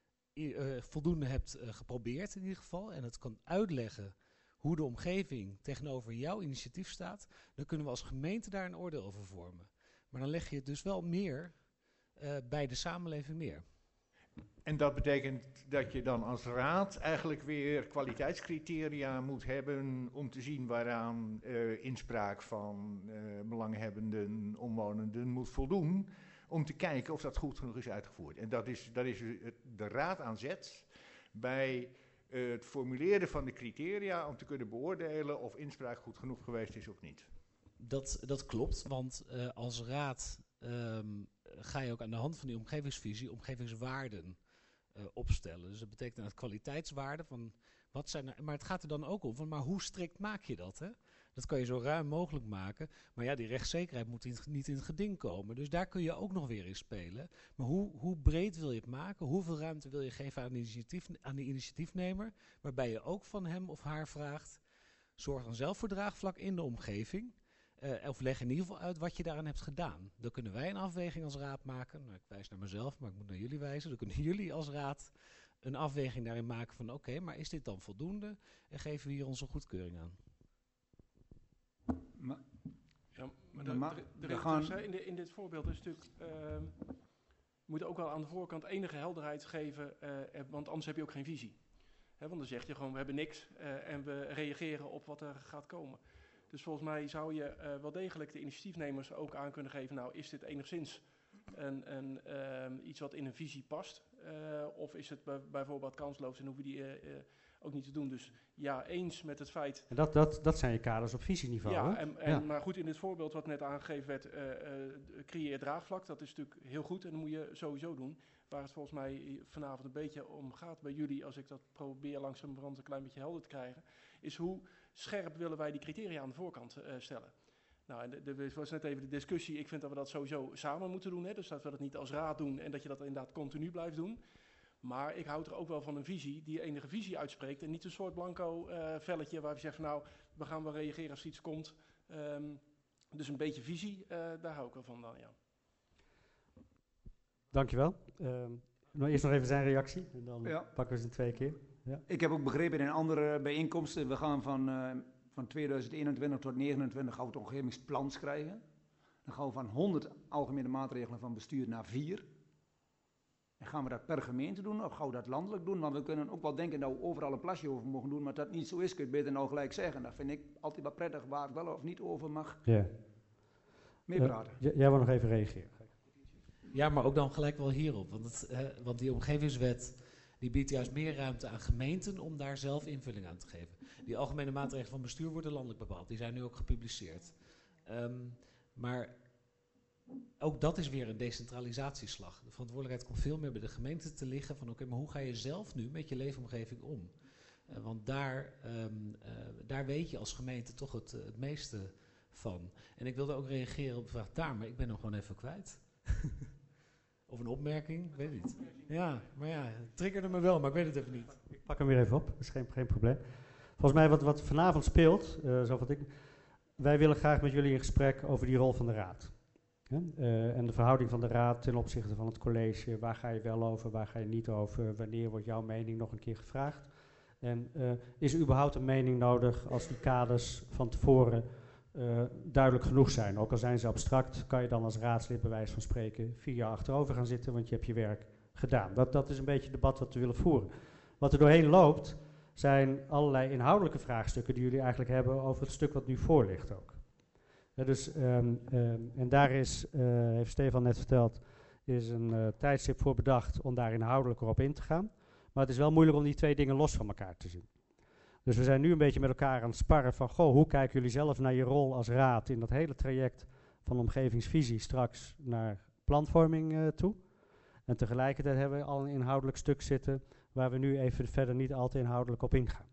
uh, voldoende hebt uh, geprobeerd in ieder geval en het kan uitleggen hoe de omgeving tegenover jouw initiatief staat, dan kunnen we als gemeente daar een oordeel over vormen. Maar dan leg je het dus wel meer uh, bij de samenleving neer. En dat betekent dat je dan als raad eigenlijk weer kwaliteitscriteria moet hebben om te zien waaraan uh, inspraak van uh, belanghebbenden, omwonenden moet voldoen. om te kijken of dat goed genoeg is uitgevoerd. En dat is, dat is het, de raad aan zet bij uh, het formuleren van de criteria om te kunnen beoordelen of inspraak goed genoeg geweest is of niet. Dat, dat klopt, want uh, als raad um, ga je ook aan de hand van die omgevingsvisie omgevingswaarden uh, opstellen. Dus dat betekent dat kwaliteitswaarden van wat zijn er, maar het gaat er dan ook om van, maar hoe strikt maak je dat, hè? Dat kan je zo ruim mogelijk maken, maar ja, die rechtszekerheid moet in, niet in het geding komen. Dus daar kun je ook nog weer in spelen. Maar hoe, hoe breed wil je het maken? Hoeveel ruimte wil je geven aan de, initiatief, aan de initiatiefnemer? Waarbij je ook van hem of haar vraagt, zorg dan zelf voor draagvlak in de omgeving. Uh, of leg in ieder geval uit wat je daaraan hebt gedaan. Dan kunnen wij een afweging als raad maken. Nou, ik wijs naar mezelf, maar ik moet naar jullie wijzen. Dan kunnen jullie als raad een afweging daarin maken van oké, okay, maar is dit dan voldoende? En geven we hier onze goedkeuring aan. Maar, ja, maar de, maar, de, de, de gaan... dus, hè, in, de, in dit voorbeeld is natuurlijk, uh, we moeten ook wel aan de voorkant enige helderheid geven, uh, want anders heb je ook geen visie. Hè, want dan zeg je gewoon, we hebben niks uh, en we reageren op wat er gaat komen. Dus volgens mij zou je uh, wel degelijk de initiatiefnemers ook aan kunnen geven, nou is dit enigszins een, een, uh, iets wat in een visie past? Uh, of is het bij, bijvoorbeeld kansloos en hoeven die uh, uh, ook niet te doen? Dus ja, eens met het feit... En dat, dat, dat zijn je kaders op visieniveau, Ja, hè? en, en, Ja. maar goed, in dit voorbeeld wat net aangegeven werd, uh, uh, creëer draagvlak. Dat is natuurlijk heel goed en dat moet je sowieso doen. Waar het volgens mij vanavond een beetje om gaat bij jullie, als ik dat probeer langzamerhand een klein beetje helder te krijgen, is hoe scherp willen wij die criteria aan de voorkant uh, stellen. Nou, en er was net even de discussie, ik vind dat we dat sowieso samen moeten doen, hè, dus dat we dat niet als raad doen en dat je dat inderdaad continu blijft doen. Maar ik houd er ook wel van een visie die enige visie uitspreekt en niet een soort blanco uh, velletje waar we zeggen van nou, we gaan wel reageren als er iets komt. Um, dus een beetje visie, uh, daar hou ik wel van dan, ja. Dankjewel. Uh, nou, eerst nog even zijn reactie en dan Ja. pakken we ze twee keer. Ja. Ik heb ook begrepen in andere bijeenkomsten, we gaan van, uh, van tweeduizend eenentwintig tot negenentwintig gaan we het omgevingsplan schrijven. Dan gaan we van honderd algemene maatregelen van bestuur naar vier. En gaan we dat per gemeente doen of gaan we dat landelijk doen? Want we kunnen ook wel denken dat we overal een plasje over mogen doen, maar dat niet zo is, kun je het beter nou gelijk zeggen. Dat vind ik altijd wel prettig waar het wel of niet over mag Ja. meepraten. Uh, j- jij wil nog even reageren. Ja, maar ook dan gelijk wel hierop. Want, het, uh, want die omgevingswet die biedt juist meer ruimte aan gemeenten om daar zelf invulling aan te geven. Die algemene maatregelen van bestuur worden landelijk bepaald. Die zijn nu ook gepubliceerd. Um, maar ook dat is weer een decentralisatieslag. De verantwoordelijkheid komt veel meer bij de gemeente te liggen van oké, okay, maar hoe ga je zelf nu met je leefomgeving om? Uh, want daar, um, uh, daar weet je als gemeente toch het, uh, het meeste van. En ik wilde ook reageren op de vraag daar, maar ik ben hem gewoon even kwijt. Of een opmerking, ik weet niet. Ja, maar ja, het triggerde me wel, maar ik weet het even niet. Ik pak hem weer even op, dat is geen, geen probleem. Volgens mij wat, wat vanavond speelt, uh, zo wat ik, wij willen graag met jullie in gesprek over die rol van de raad. Ja? Uh, en de verhouding van de raad ten opzichte van het college. Waar ga je wel over, waar ga je niet over? Wanneer wordt jouw mening nog een keer gevraagd? En uh, is er überhaupt een mening nodig als die kaders van tevoren uh, duidelijk genoeg zijn? Ook al zijn ze abstract, kan je dan als raadslid bij wijze van spreken vier jaar achterover gaan zitten, want je hebt je werk gedaan. Dat, dat is een beetje het debat wat we willen voeren. Wat er doorheen loopt, zijn allerlei inhoudelijke vraagstukken die jullie eigenlijk hebben over het stuk wat nu voor ligt ook. Ja, dus, um, um, en daar is, uh, heeft Stefan net verteld, is een uh, tijdstip voor bedacht om daar inhoudelijker op in te gaan. Maar het is wel moeilijk om die twee dingen los van elkaar te zien. Dus we zijn nu een beetje met elkaar aan het sparren van, goh, hoe kijken jullie zelf naar je rol als raad in dat hele traject van omgevingsvisie straks naar planvorming uh, toe. En tegelijkertijd hebben we al een inhoudelijk stuk zitten waar we nu even verder niet al te inhoudelijk op ingaan.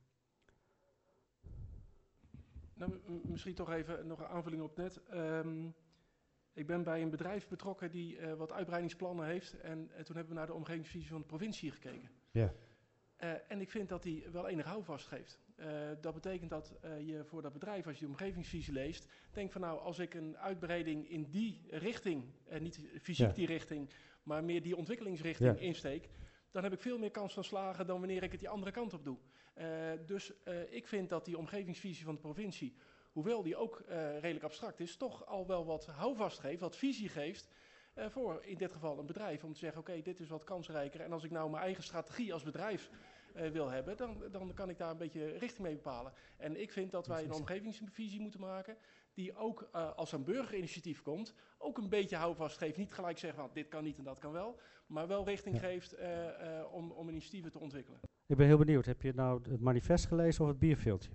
Nou, m- misschien toch even nog een aanvulling op net. Um, ik ben bij een bedrijf betrokken die uh, wat uitbreidingsplannen heeft. En uh, toen hebben we naar de omgevingsvisie van de provincie gekeken. Ja. Uh, en ik vind dat die wel enig houvast geeft. Uh, dat betekent dat uh, je voor dat bedrijf, als je de omgevingsvisie leest, denkt van nou, als ik een uitbreiding in die richting, en niet fysiek ja. die richting, maar meer die ontwikkelingsrichting ja. insteek, dan heb ik veel meer kans van slagen dan wanneer ik het die andere kant op doe. Uh, dus uh, ik vind dat die omgevingsvisie van de provincie, hoewel die ook uh, redelijk abstract is, toch al wel wat houvast geeft, wat visie geeft uh, voor in dit geval een bedrijf. Om te zeggen, oké, okay, dit is wat kansrijker. En als ik nou mijn eigen strategie als bedrijf uh, wil hebben, dan, dan kan ik daar een beetje richting mee bepalen. En ik vind dat wij een omgevingsvisie moeten maken die ook uh, als een burgerinitiatief komt, ook een beetje houvast geeft. Niet gelijk zeggen van dit kan niet en dat kan wel, maar wel richting ja. geeft uh, uh, om, om initiatieven te ontwikkelen. Ik ben heel benieuwd, heb je nou het manifest gelezen of het bierveeltje?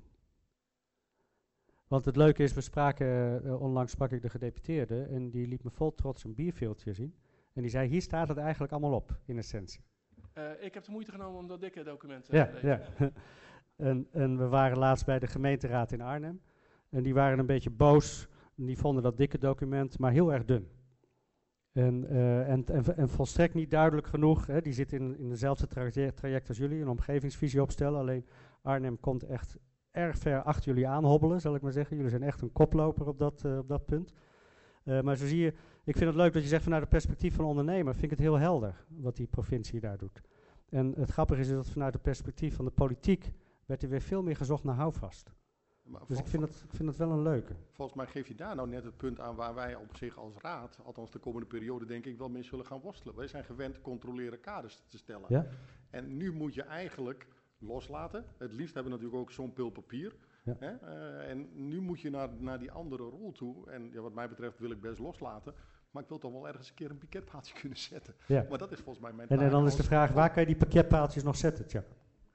Want het leuke is, we spraken, uh, onlangs sprak ik de gedeputeerde en die liet me vol trots een bierveeltje zien. En die zei, hier staat het eigenlijk allemaal op, in essentie. Uh, ik heb de moeite genomen om dat dikke document uh, ja, te lezen. Ja. en, en we waren laatst bij de gemeenteraad in Arnhem. En die waren een beetje boos. En die vonden dat dikke document, maar heel erg dun. En, uh, en, en, en volstrekt niet duidelijk genoeg. Hè, die zit in, in dezelfde traje- traject als jullie, een omgevingsvisie opstellen. Alleen Arnhem komt echt erg ver achter jullie aanhobbelen, zal ik maar zeggen. Jullie zijn echt een koploper op dat, uh, op dat punt. Uh, maar zo zie je, ik vind het leuk dat je zegt vanuit het perspectief van ondernemer, vind ik het heel helder wat die provincie daar doet. En het grappige is dat vanuit het perspectief van de politiek werd er weer veel meer gezocht naar houvast. Maar dus ik vind, het, ik vind het wel een leuke. Volgens mij geef je daar nou net het punt aan waar wij op zich als raad, althans de komende periode denk ik wel mee zullen gaan worstelen. Wij zijn gewend controleren kaders te stellen. Ja? En nu moet je eigenlijk loslaten. Het liefst hebben we natuurlijk ook zo'n pil papier. Ja. Hè? Uh, en nu moet je naar, naar die andere rol toe. En ja, wat mij betreft wil ik best loslaten. Maar ik wil toch wel ergens een keer een piketpaaltje kunnen zetten. Ja. Maar dat is volgens mij mijn En, en dan is de vraag, waar kan je die piketpaaltjes nog zetten, Tja?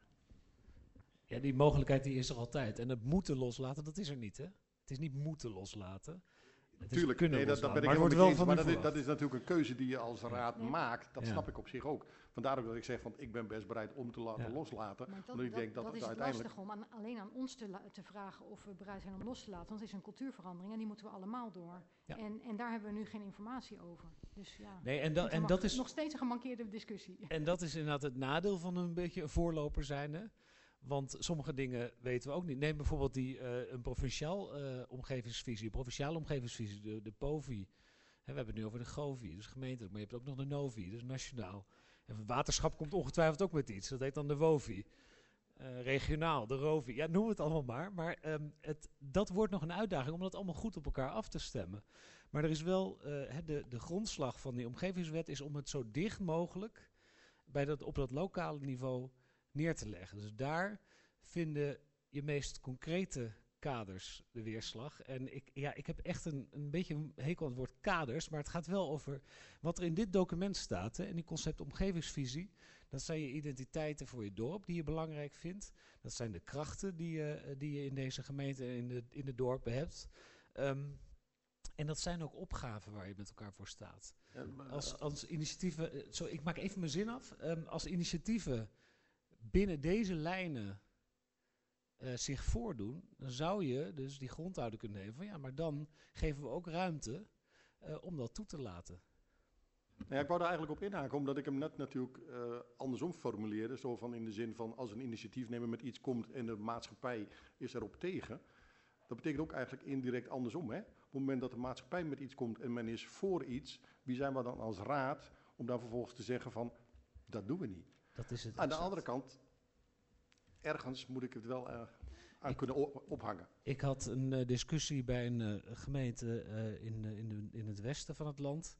Ja, die mogelijkheid die is er altijd. En het moeten loslaten, dat is er niet, hè? Het is niet moeten loslaten. Het Tuurlijk, is nee, dat, dat ben ik helemaal niet eens. Maar dat is, dat is natuurlijk een keuze die je als raad nee. maakt. Dat ja. snap ik op zich ook. Vandaar dat ik zeg, van, ik ben best bereid om te laten ja. loslaten. Maar dat, omdat ik dat, denk dat, dat dat is uiteindelijk... lastig om aan, alleen aan ons te, la- te vragen of we bereid zijn om los te laten. Want het is een cultuurverandering en die moeten we allemaal door. Ja. En, en daar hebben we nu geen informatie over. Dus ja, nee, en, da- en dat is nog steeds een gemankeerde discussie. En dat is inderdaad het nadeel van een beetje een voorloper zijn, hè? Want sommige dingen weten we ook niet. Neem bijvoorbeeld die, uh, een provinciaal uh, omgevingsvisie, een provinciale omgevingsvisie, de, de P O V I. Hè, we hebben het nu over de G O V I, dus gemeentelijk, maar je hebt ook nog de N O V I, dus nationaal. En waterschap komt ongetwijfeld ook met iets, dat heet dan de W O V I. Uh, regionaal, de R O V I, ja, noem het allemaal maar. Maar um, het, dat wordt nog een uitdaging om dat allemaal goed op elkaar af te stemmen. Maar er is wel, uh, de, de grondslag van die omgevingswet is om het zo dicht mogelijk bij dat, op dat lokale niveau neer te leggen. Dus daar vinden je meest concrete kaders de weerslag. En ik, ja, ik heb echt een, een beetje een hekel aan het woord kaders, maar het gaat wel over wat er in dit document staat. Hè, en die concept omgevingsvisie, dat zijn je identiteiten voor je dorp die je belangrijk vindt. Dat zijn de krachten die je, die je in deze gemeente en in de, in de dorpen hebt. Um, en dat zijn ook opgaven waar je met elkaar voor staat. Ja, als, als initiatieven, uh, zo, ik maak even mijn zin af. Um, als initiatieven binnen deze lijnen uh, zich voordoen, dan zou je dus die grondhouding kunnen nemen van ja, maar dan geven we ook ruimte uh, om dat toe te laten. Nou ja, ik wou daar eigenlijk op inhaken, omdat ik hem net natuurlijk uh, andersom formuleerde. Zo van in de zin van als een initiatiefnemer met iets komt en de maatschappij is erop tegen. Dat betekent ook eigenlijk indirect andersom. Hè? Op het moment dat de maatschappij met iets komt en men is voor iets, wie zijn we dan als raad om dan vervolgens te zeggen van dat doen we niet. Dat is het. Aan de andere kant, ergens moet ik het wel uh, aan ik, kunnen o- ophangen. Ik had een uh, discussie bij een uh, gemeente uh, in, uh, in, de, in het westen van het land.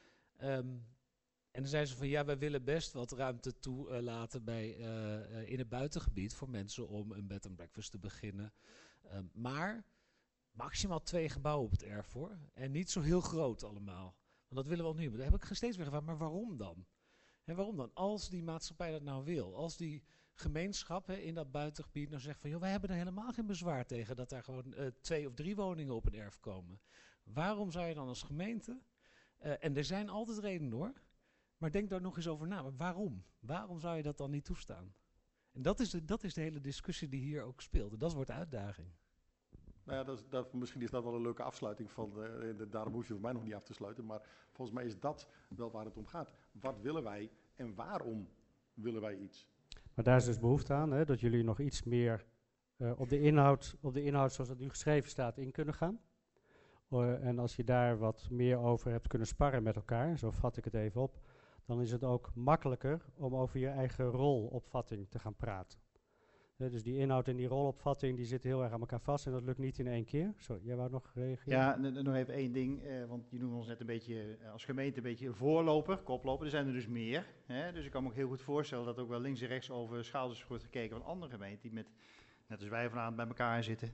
Um, en dan zeiden ze van ja, wij willen best wat ruimte toelaten uh, bij, uh, uh, in het buitengebied voor mensen om een bed and breakfast te beginnen. Um, maar maximaal twee gebouwen op het erf hoor. En niet zo heel groot allemaal. Want dat willen we al nu. Maar daar heb ik steeds weer gevraagd, maar waarom dan? En waarom dan? Als die maatschappij dat nou wil, als die gemeenschap hè, in dat buitengebied nou zegt van joh, wij hebben er helemaal geen bezwaar tegen dat daar gewoon uh, twee of drie woningen op een erf komen. Waarom zou je dan als gemeente, uh, en er zijn altijd redenen hoor, maar denk daar nog eens over na. Maar waarom? Waarom zou je dat dan niet toestaan? En dat is de, dat is de hele discussie die hier ook speelt. En dat wordt de uitdaging. Nou ja, dat is, dat, misschien is dat wel een leuke afsluiting van, uh, de, daarom hoef je voor mij nog niet af te sluiten. Maar volgens mij is dat wel waar het om gaat. Wat willen wij en waarom willen wij iets? Maar daar is dus behoefte aan, hè, dat jullie nog iets meer uh, op, de inhoud, op de inhoud zoals het nu geschreven staat in kunnen gaan. Uh, en als je daar wat meer over hebt kunnen sparren met elkaar, zo vat ik het even op, dan is het ook makkelijker om over je eigen rolopvatting te gaan praten. Uh, dus die inhoud en die rolopvatting die zitten heel erg aan elkaar vast en dat lukt niet in één keer. Sorry, jij wou nog reageren? Ja, n- n- nog even één ding, uh, want je noemt ons net een beetje uh, als gemeente een beetje voorloper, koploper. Er zijn er dus meer. Hè? Dus ik kan me ook heel goed voorstellen dat ook wel links en rechts over schouders wordt gekeken van andere gemeenten die met, net als wij vanavond bij elkaar zitten,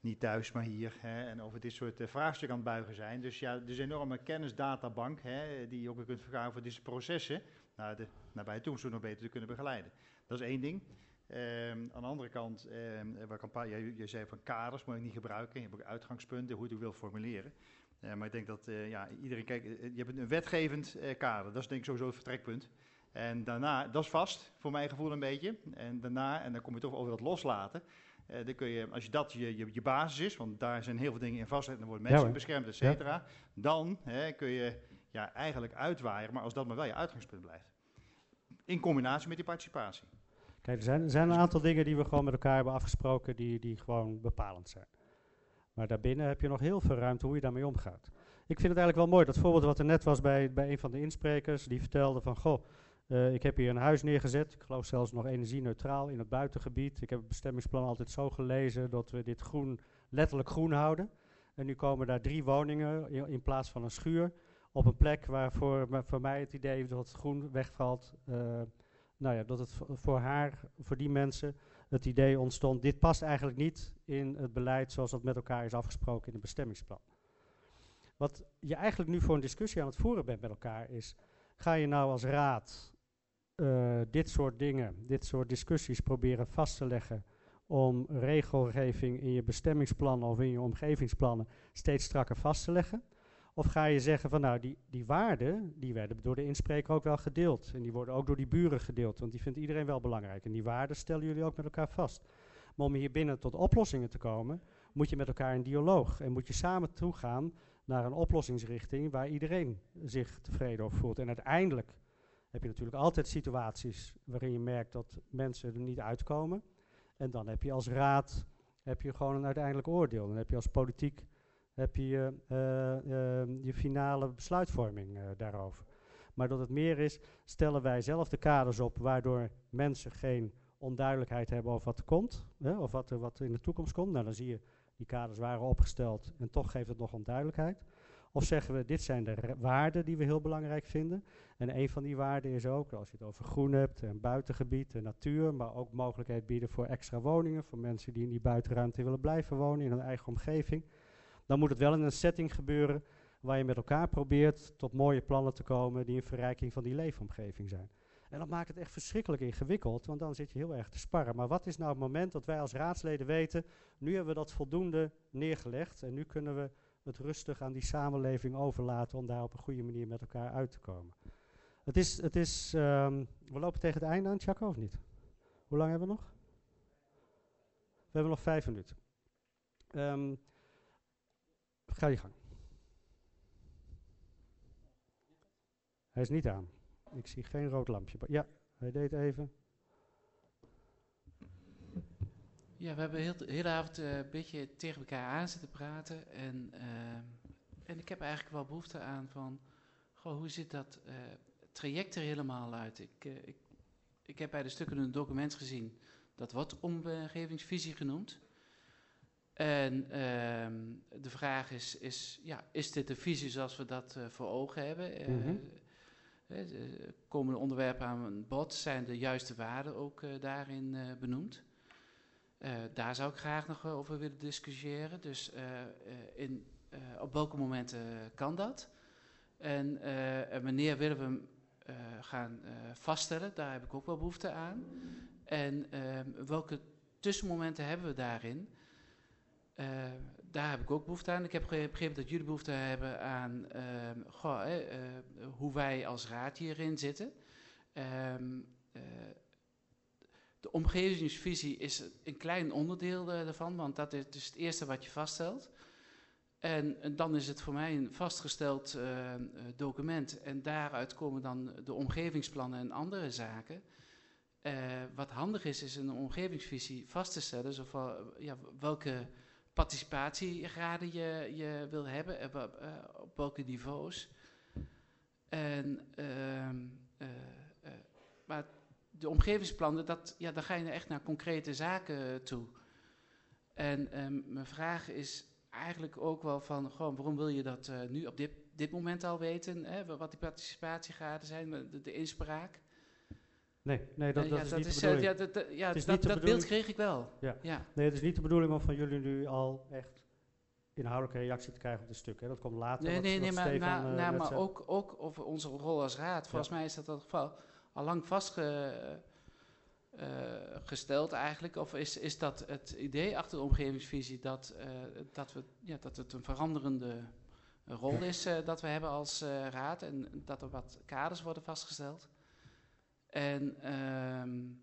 niet thuis, maar hier. Hè, en over dit soort uh, vraagstukken aan het buigen zijn. Dus ja, er is een enorme kennisdatabank, hè, die je ook weer kunt vergaren voor deze processen naar de nabije toekomst nog beter te kunnen begeleiden. Dat is één ding. Um, aan de andere kant, um, waar ik een paar, je, je zei van kaders moet je niet gebruiken. Je hebt ook uitgangspunten, hoe je het wil formuleren. Uh, maar ik denk dat uh, ja, iedereen, kijk, uh, je hebt een wetgevend uh, kader. Dat is denk ik sowieso het vertrekpunt. En daarna, dat is vast, voor mijn gevoel een beetje. En daarna, en dan kom je toch over dat loslaten. Uh, dan kun je, als je dat je, je, je basis is, want daar zijn heel veel dingen in vastgelegd, dan worden mensen ja, beschermd, et cetera. Ja. Dan hè, kun je ja, eigenlijk uitwaaien, maar als dat maar wel je uitgangspunt blijft. In combinatie met die participatie. Kijk, er zijn, er zijn een aantal dingen die we gewoon met elkaar hebben afgesproken die, die gewoon bepalend zijn. Maar daarbinnen heb je nog heel veel ruimte hoe je daarmee omgaat. Ik vind het eigenlijk wel mooi, dat voorbeeld wat er net was bij, bij een van de insprekers, die vertelde van, goh, uh, ik heb hier een huis neergezet, ik geloof zelfs nog energie-neutraal in het buitengebied. Ik heb het bestemmingsplan altijd zo gelezen dat we dit groen, letterlijk groen houden. En nu komen daar drie woningen in, in plaats van een schuur op een plek waar voor, voor mij het idee dat het groen wegvalt. Uh, nou ja, dat het voor haar, voor die mensen, het idee ontstond, dit past eigenlijk niet in het beleid zoals dat met elkaar is afgesproken in het bestemmingsplan. Wat je eigenlijk nu voor een discussie aan het voeren bent met elkaar is, ga je nou als raad uh, dit soort dingen, dit soort discussies proberen vast te leggen om regelgeving in je bestemmingsplannen of in je omgevingsplannen steeds strakker vast te leggen? Of ga je zeggen van nou, die, die waarden, die werden door de inspreker ook wel gedeeld. En die worden ook door die buren gedeeld, want die vindt iedereen wel belangrijk. En die waarden stellen jullie ook met elkaar vast. Maar om hier binnen tot oplossingen te komen, moet je met elkaar in dialoog. En moet je samen toegaan naar een oplossingsrichting waar iedereen zich tevreden over voelt. En uiteindelijk heb je natuurlijk altijd situaties waarin je merkt dat mensen er niet uitkomen. En dan heb je als raad heb je gewoon een uiteindelijk oordeel. Dan heb je als politiek heb je je, uh, uh, je finale besluitvorming uh, daarover. Maar dat het meer is, stellen wij zelf de kaders op waardoor mensen geen onduidelijkheid hebben over wat er komt, hè, of wat er, wat er in de toekomst komt. Nou, dan zie je, die kaders waren opgesteld en toch geeft het nog onduidelijkheid. Of zeggen we, dit zijn de waarden die we heel belangrijk vinden. En een van die waarden is ook, als je het over groen hebt, en buitengebied en natuur, maar ook mogelijkheid bieden voor extra woningen, voor mensen die in die buitenruimte willen blijven wonen in hun eigen omgeving. Dan moet het wel in een setting gebeuren waar je met elkaar probeert tot mooie plannen te komen die een verrijking van die leefomgeving zijn. En dat maakt het echt verschrikkelijk ingewikkeld, want dan zit je heel erg te sparren. Maar wat is nou het moment dat wij als raadsleden weten, nu hebben we dat voldoende neergelegd en nu kunnen we het rustig aan die samenleving overlaten om daar op een goede manier met elkaar uit te komen. Het is, het is um, we lopen tegen het einde aan, Tjako, of niet? Hoe lang hebben we nog? We hebben nog vijf minuten. Um, ga je gang. Hij is niet aan. Ik zie geen rood lampje. Ja, hij deed even. Ja, we hebben heel de hele avond een uh, beetje tegen elkaar aan zitten praten. En, uh, en ik heb eigenlijk wel behoefte aan van, goh, hoe ziet dat uh, traject er helemaal uit? Ik, uh, ik, ik heb bij de stukken een document gezien, dat wordt omgevingsvisie genoemd. En uh, de vraag is, is, ja, is dit de visie zoals we dat uh, voor ogen hebben? Uh, Mm-hmm. uh, de komende onderwerpen aan bod, zijn de juiste waarden ook uh, daarin uh, benoemd? Uh, daar zou ik graag nog over willen discussiëren. Dus uh, uh, in, uh, op welke momenten kan dat? En uh, wanneer willen we hem uh, gaan uh, vaststellen? Daar heb ik ook wel behoefte aan. En uh, welke tussenmomenten hebben we daarin? Uh, daar heb ik ook behoefte aan. Ik heb begrepen dat jullie behoefte hebben aan uh, goh, uh, uh, hoe wij als raad hierin zitten. Um, uh, De omgevingsvisie is een klein onderdeel uh, daarvan, want dat is dus het eerste wat je vaststelt. En, en dan is het voor mij een vastgesteld uh, document. En daaruit komen dan de omgevingsplannen en andere zaken. Uh, wat handig is, is een omgevingsvisie vast te stellen. Zowel, ja, welke participatiegraden je, je wil hebben, uh, uh, op welke niveaus. En, uh, uh, uh, maar de omgevingsplannen, dat, ja, dan ga je echt naar concrete zaken toe. En um, mijn vraag is eigenlijk ook wel van, gewoon, waarom wil je dat uh, nu op dit, dit moment al weten? Hè, wat die participatiegraden zijn, de, de inspraak. Nee, nee dat, Eh, dat ja, is dat niet is, de eh, bedoeling. ja, dat- dat- ja, Het is dat- niet de dat beeld bedoeling- kreeg ik wel. Ja. Ja. Nee, het is niet de bedoeling om van jullie nu al echt inhoudelijke reactie te krijgen op dit stuk. Hè. Dat komt later. Nee, wat, nee, wat nee, maar, Stefan, maar, eh, nou, net maar zei. ook, ook over onze rol als raad. Volgens mij is dat het geval al lang vastgesteld eigenlijk. Of is, is dat het idee achter de omgevingsvisie dat, uh, dat, we, ja, dat het een veranderende rol is uh, dat we hebben als uh, raad. En dat er wat kaders worden vastgesteld. En um,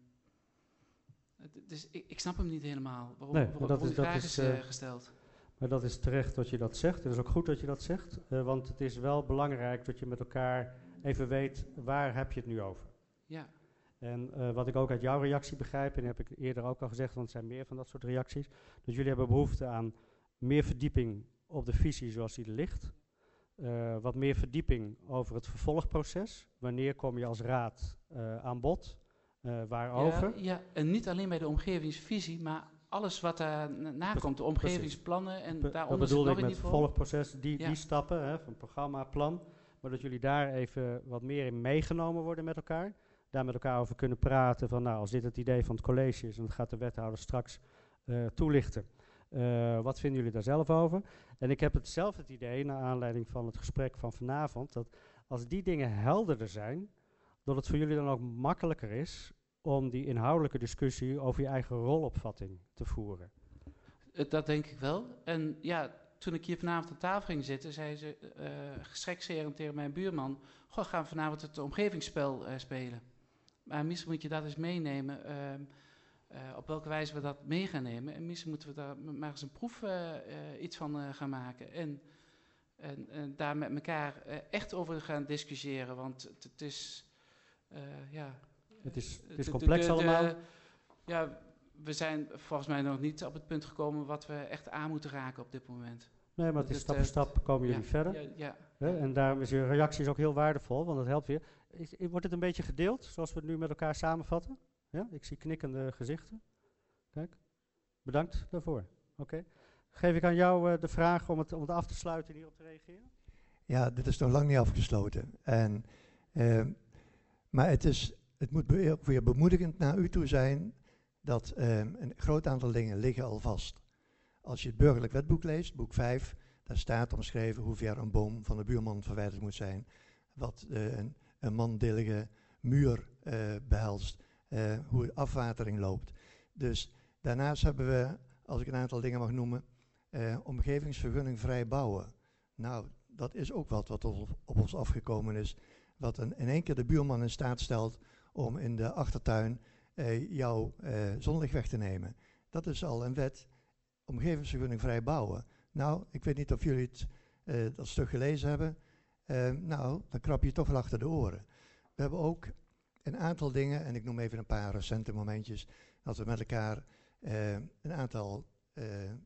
dus ik, ik snap hem niet helemaal. Waarom, Nee, waarom, dat waarom is, die dat vraag is, is uh, uh, gesteld. Maar dat is terecht dat je dat zegt. Het is ook goed dat je dat zegt. Uh, want het is wel belangrijk dat je met elkaar even weet, waar heb je het nu over? Ja. En uh, wat ik ook uit jouw reactie begrijp, en heb ik eerder ook al gezegd, want er zijn meer van dat soort reacties, dat jullie hebben behoefte aan meer verdieping op de visie zoals die er ligt. Uh, wat meer verdieping over het vervolgproces. Wanneer kom je als raad uh, aan bod? Uh, waarover? Ja, ja, en niet alleen bij de omgevingsvisie, maar alles wat daar na komt. De omgevingsplannen en Be- daaronder dat zit bedoel nog ik een met niveau. vervolgproces, die, Ja. die stappen, hè, van programma, plan. Maar dat jullie daar even wat meer in meegenomen worden met elkaar. Daar met elkaar over kunnen praten van, nou, als dit het idee van het college is, en dat gaat de wethouder straks uh, toelichten. Uh, wat vinden jullie daar zelf over? En ik heb het zelf het idee, naar aanleiding van het gesprek van vanavond, dat als die dingen helderder zijn, dat het voor jullie dan ook makkelijker is om die inhoudelijke discussie over je eigen rolopvatting te voeren. Uh, dat denk ik wel. En ja, toen ik hier vanavond aan tafel ging zitten, zei ze uh, geschrekserend tegen mijn buurman, goh, gaan we vanavond het omgevingsspel uh, spelen. Maar misschien moet je dat eens meenemen, uh, uh, op welke wijze we dat mee gaan nemen. En misschien moeten we daar maar eens een proef uh, uh, iets van uh, gaan maken. En, en, en daar met elkaar uh, echt over gaan discussiëren, want het, het is, uh, ja... Het is, het is de, complex de, de, allemaal. De, ja, we zijn volgens mij nog niet op het punt gekomen wat we echt aan moeten raken op dit moment. Nee, maar het is Het, stap uh, voor stap komen jullie ja, verder. Ja, ja, Hè? ja. En daarom is je reactie is ook heel waardevol, want dat helpt weer. Is, wordt het een beetje gedeeld, zoals we het nu met elkaar samenvatten? Ja, ik zie knikkende gezichten. Kijk, bedankt daarvoor. Oké. Okay. Geef ik aan jou uh, de vraag om het, om het af te sluiten en hierop te reageren? Ja, dit is nog lang niet afgesloten. En, uh, maar het, is, het moet be- weer bemoedigend naar u toe zijn dat uh, een groot aantal dingen liggen al vast. Als je het burgerlijk wetboek leest, boek vijf, daar staat omschreven hoe ver een boom van de buurman verwijderd moet zijn. Wat uh, een, een mandelige muur uh, behelst. Uh, hoe de afwatering loopt. Dus daarnaast hebben we, als ik een aantal dingen mag noemen, uh, omgevingsvergunning vrij bouwen. Nou, dat is ook wat wat op, op ons afgekomen is. Wat een, in één keer de buurman in staat stelt om in de achtertuin uh, jouw uh, zonlicht weg te nemen. Dat is al een wet, omgevingsvergunning vrij bouwen. Nou, ik weet niet of jullie het, uh, dat stuk gelezen hebben. Uh, nou, dan krap je toch wel achter de oren. We hebben ook een aantal dingen, en ik noem even een paar recente momentjes, dat we met elkaar uh, een aantal uh,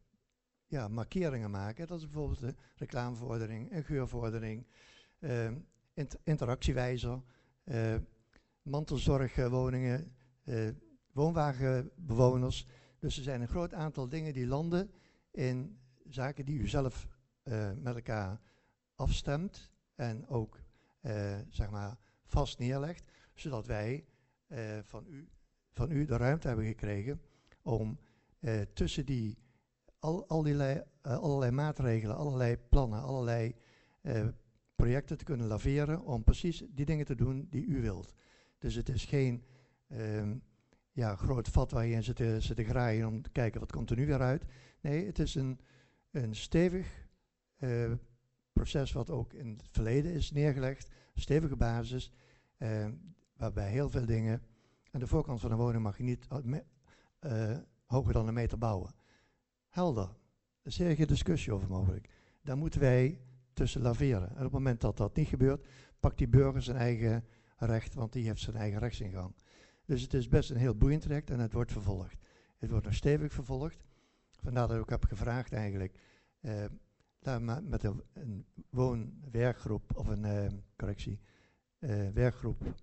ja, markeringen maken. Dat is bijvoorbeeld de reclameverordening, een geurverordening, uh, inter- interactiewijzer, uh, mantelzorgwoningen, uh, woonwagenbewoners. Dus er zijn een groot aantal dingen die landen in zaken die u zelf uh, met elkaar afstemt en ook uh, zeg maar vast neerlegt, zodat wij uh, van, u, van u de ruimte hebben gekregen om uh, tussen die al, al die uh, allerlei maatregelen, allerlei plannen, allerlei uh, projecten te kunnen laveren om precies die dingen te doen die u wilt. Dus het is geen um, ja, groot vat waar je in zit te, zit te graaien om te kijken wat komt er nu weer uit. Nee, het is een, een stevig uh, proces wat ook in het verleden is neergelegd, een stevige basis, uh, waarbij heel veel dingen, aan de voorkant van een woning mag je niet uh, me, uh, hoger dan een meter bouwen. Helder, er is heel geen discussie over mogelijk. Daar moeten wij tussen laveren. En op het moment dat dat niet gebeurt, pakt die burger zijn eigen recht, want die heeft zijn eigen rechtsingang. Dus het is best een heel boeiend traject en het wordt vervolgd. Het wordt nog stevig vervolgd. Vandaar dat ik ook heb gevraagd eigenlijk, uh, daar met een, een woonwerkgroep, of een uh, correctie, uh, werkgroep,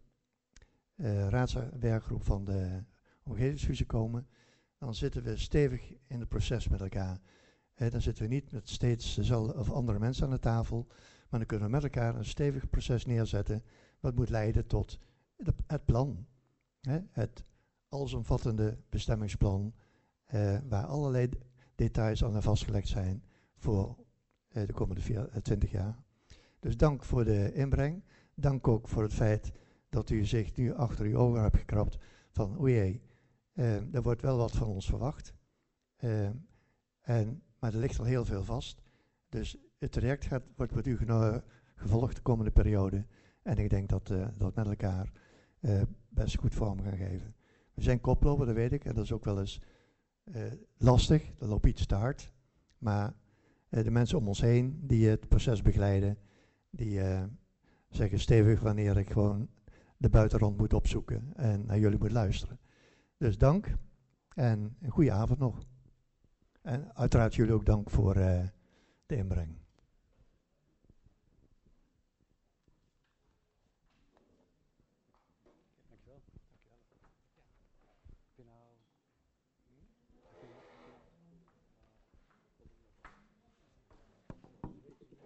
uh, raadswerkgroep van de omgevingsfusie komen. Dan zitten we stevig in het proces met elkaar. Uh, dan zitten we niet met steeds dezelfde of andere mensen aan de tafel, maar dan kunnen we met elkaar een stevig proces neerzetten wat moet leiden tot de, het plan. Hè, het allesomvattende bestemmingsplan, uh, waar allerlei d- details aan vastgelegd zijn voor uh, de komende vier, uh, twintig jaar. Dus dank voor de inbreng. Dank ook voor het feit dat u zich nu achter uw ogen hebt gekrapt van, o jee, uh, er wordt wel wat van ons verwacht. Uh, en, maar er ligt al heel veel vast. Dus het traject gaat, wordt met u geno- gevolgd de komende periode. En ik denk dat uh, dat met elkaar uh, best goed vorm gaan geven. We zijn koploper, dat weet ik. En dat is ook wel eens uh, lastig. Dat loopt iets te hard. Maar uh, de mensen om ons heen die het proces begeleiden, die uh, zeggen stevig wanneer ik gewoon de buitenrand moet opzoeken en naar jullie moet luisteren. Dus dank en een goede avond nog. En uiteraard jullie ook dank voor uh, de inbreng.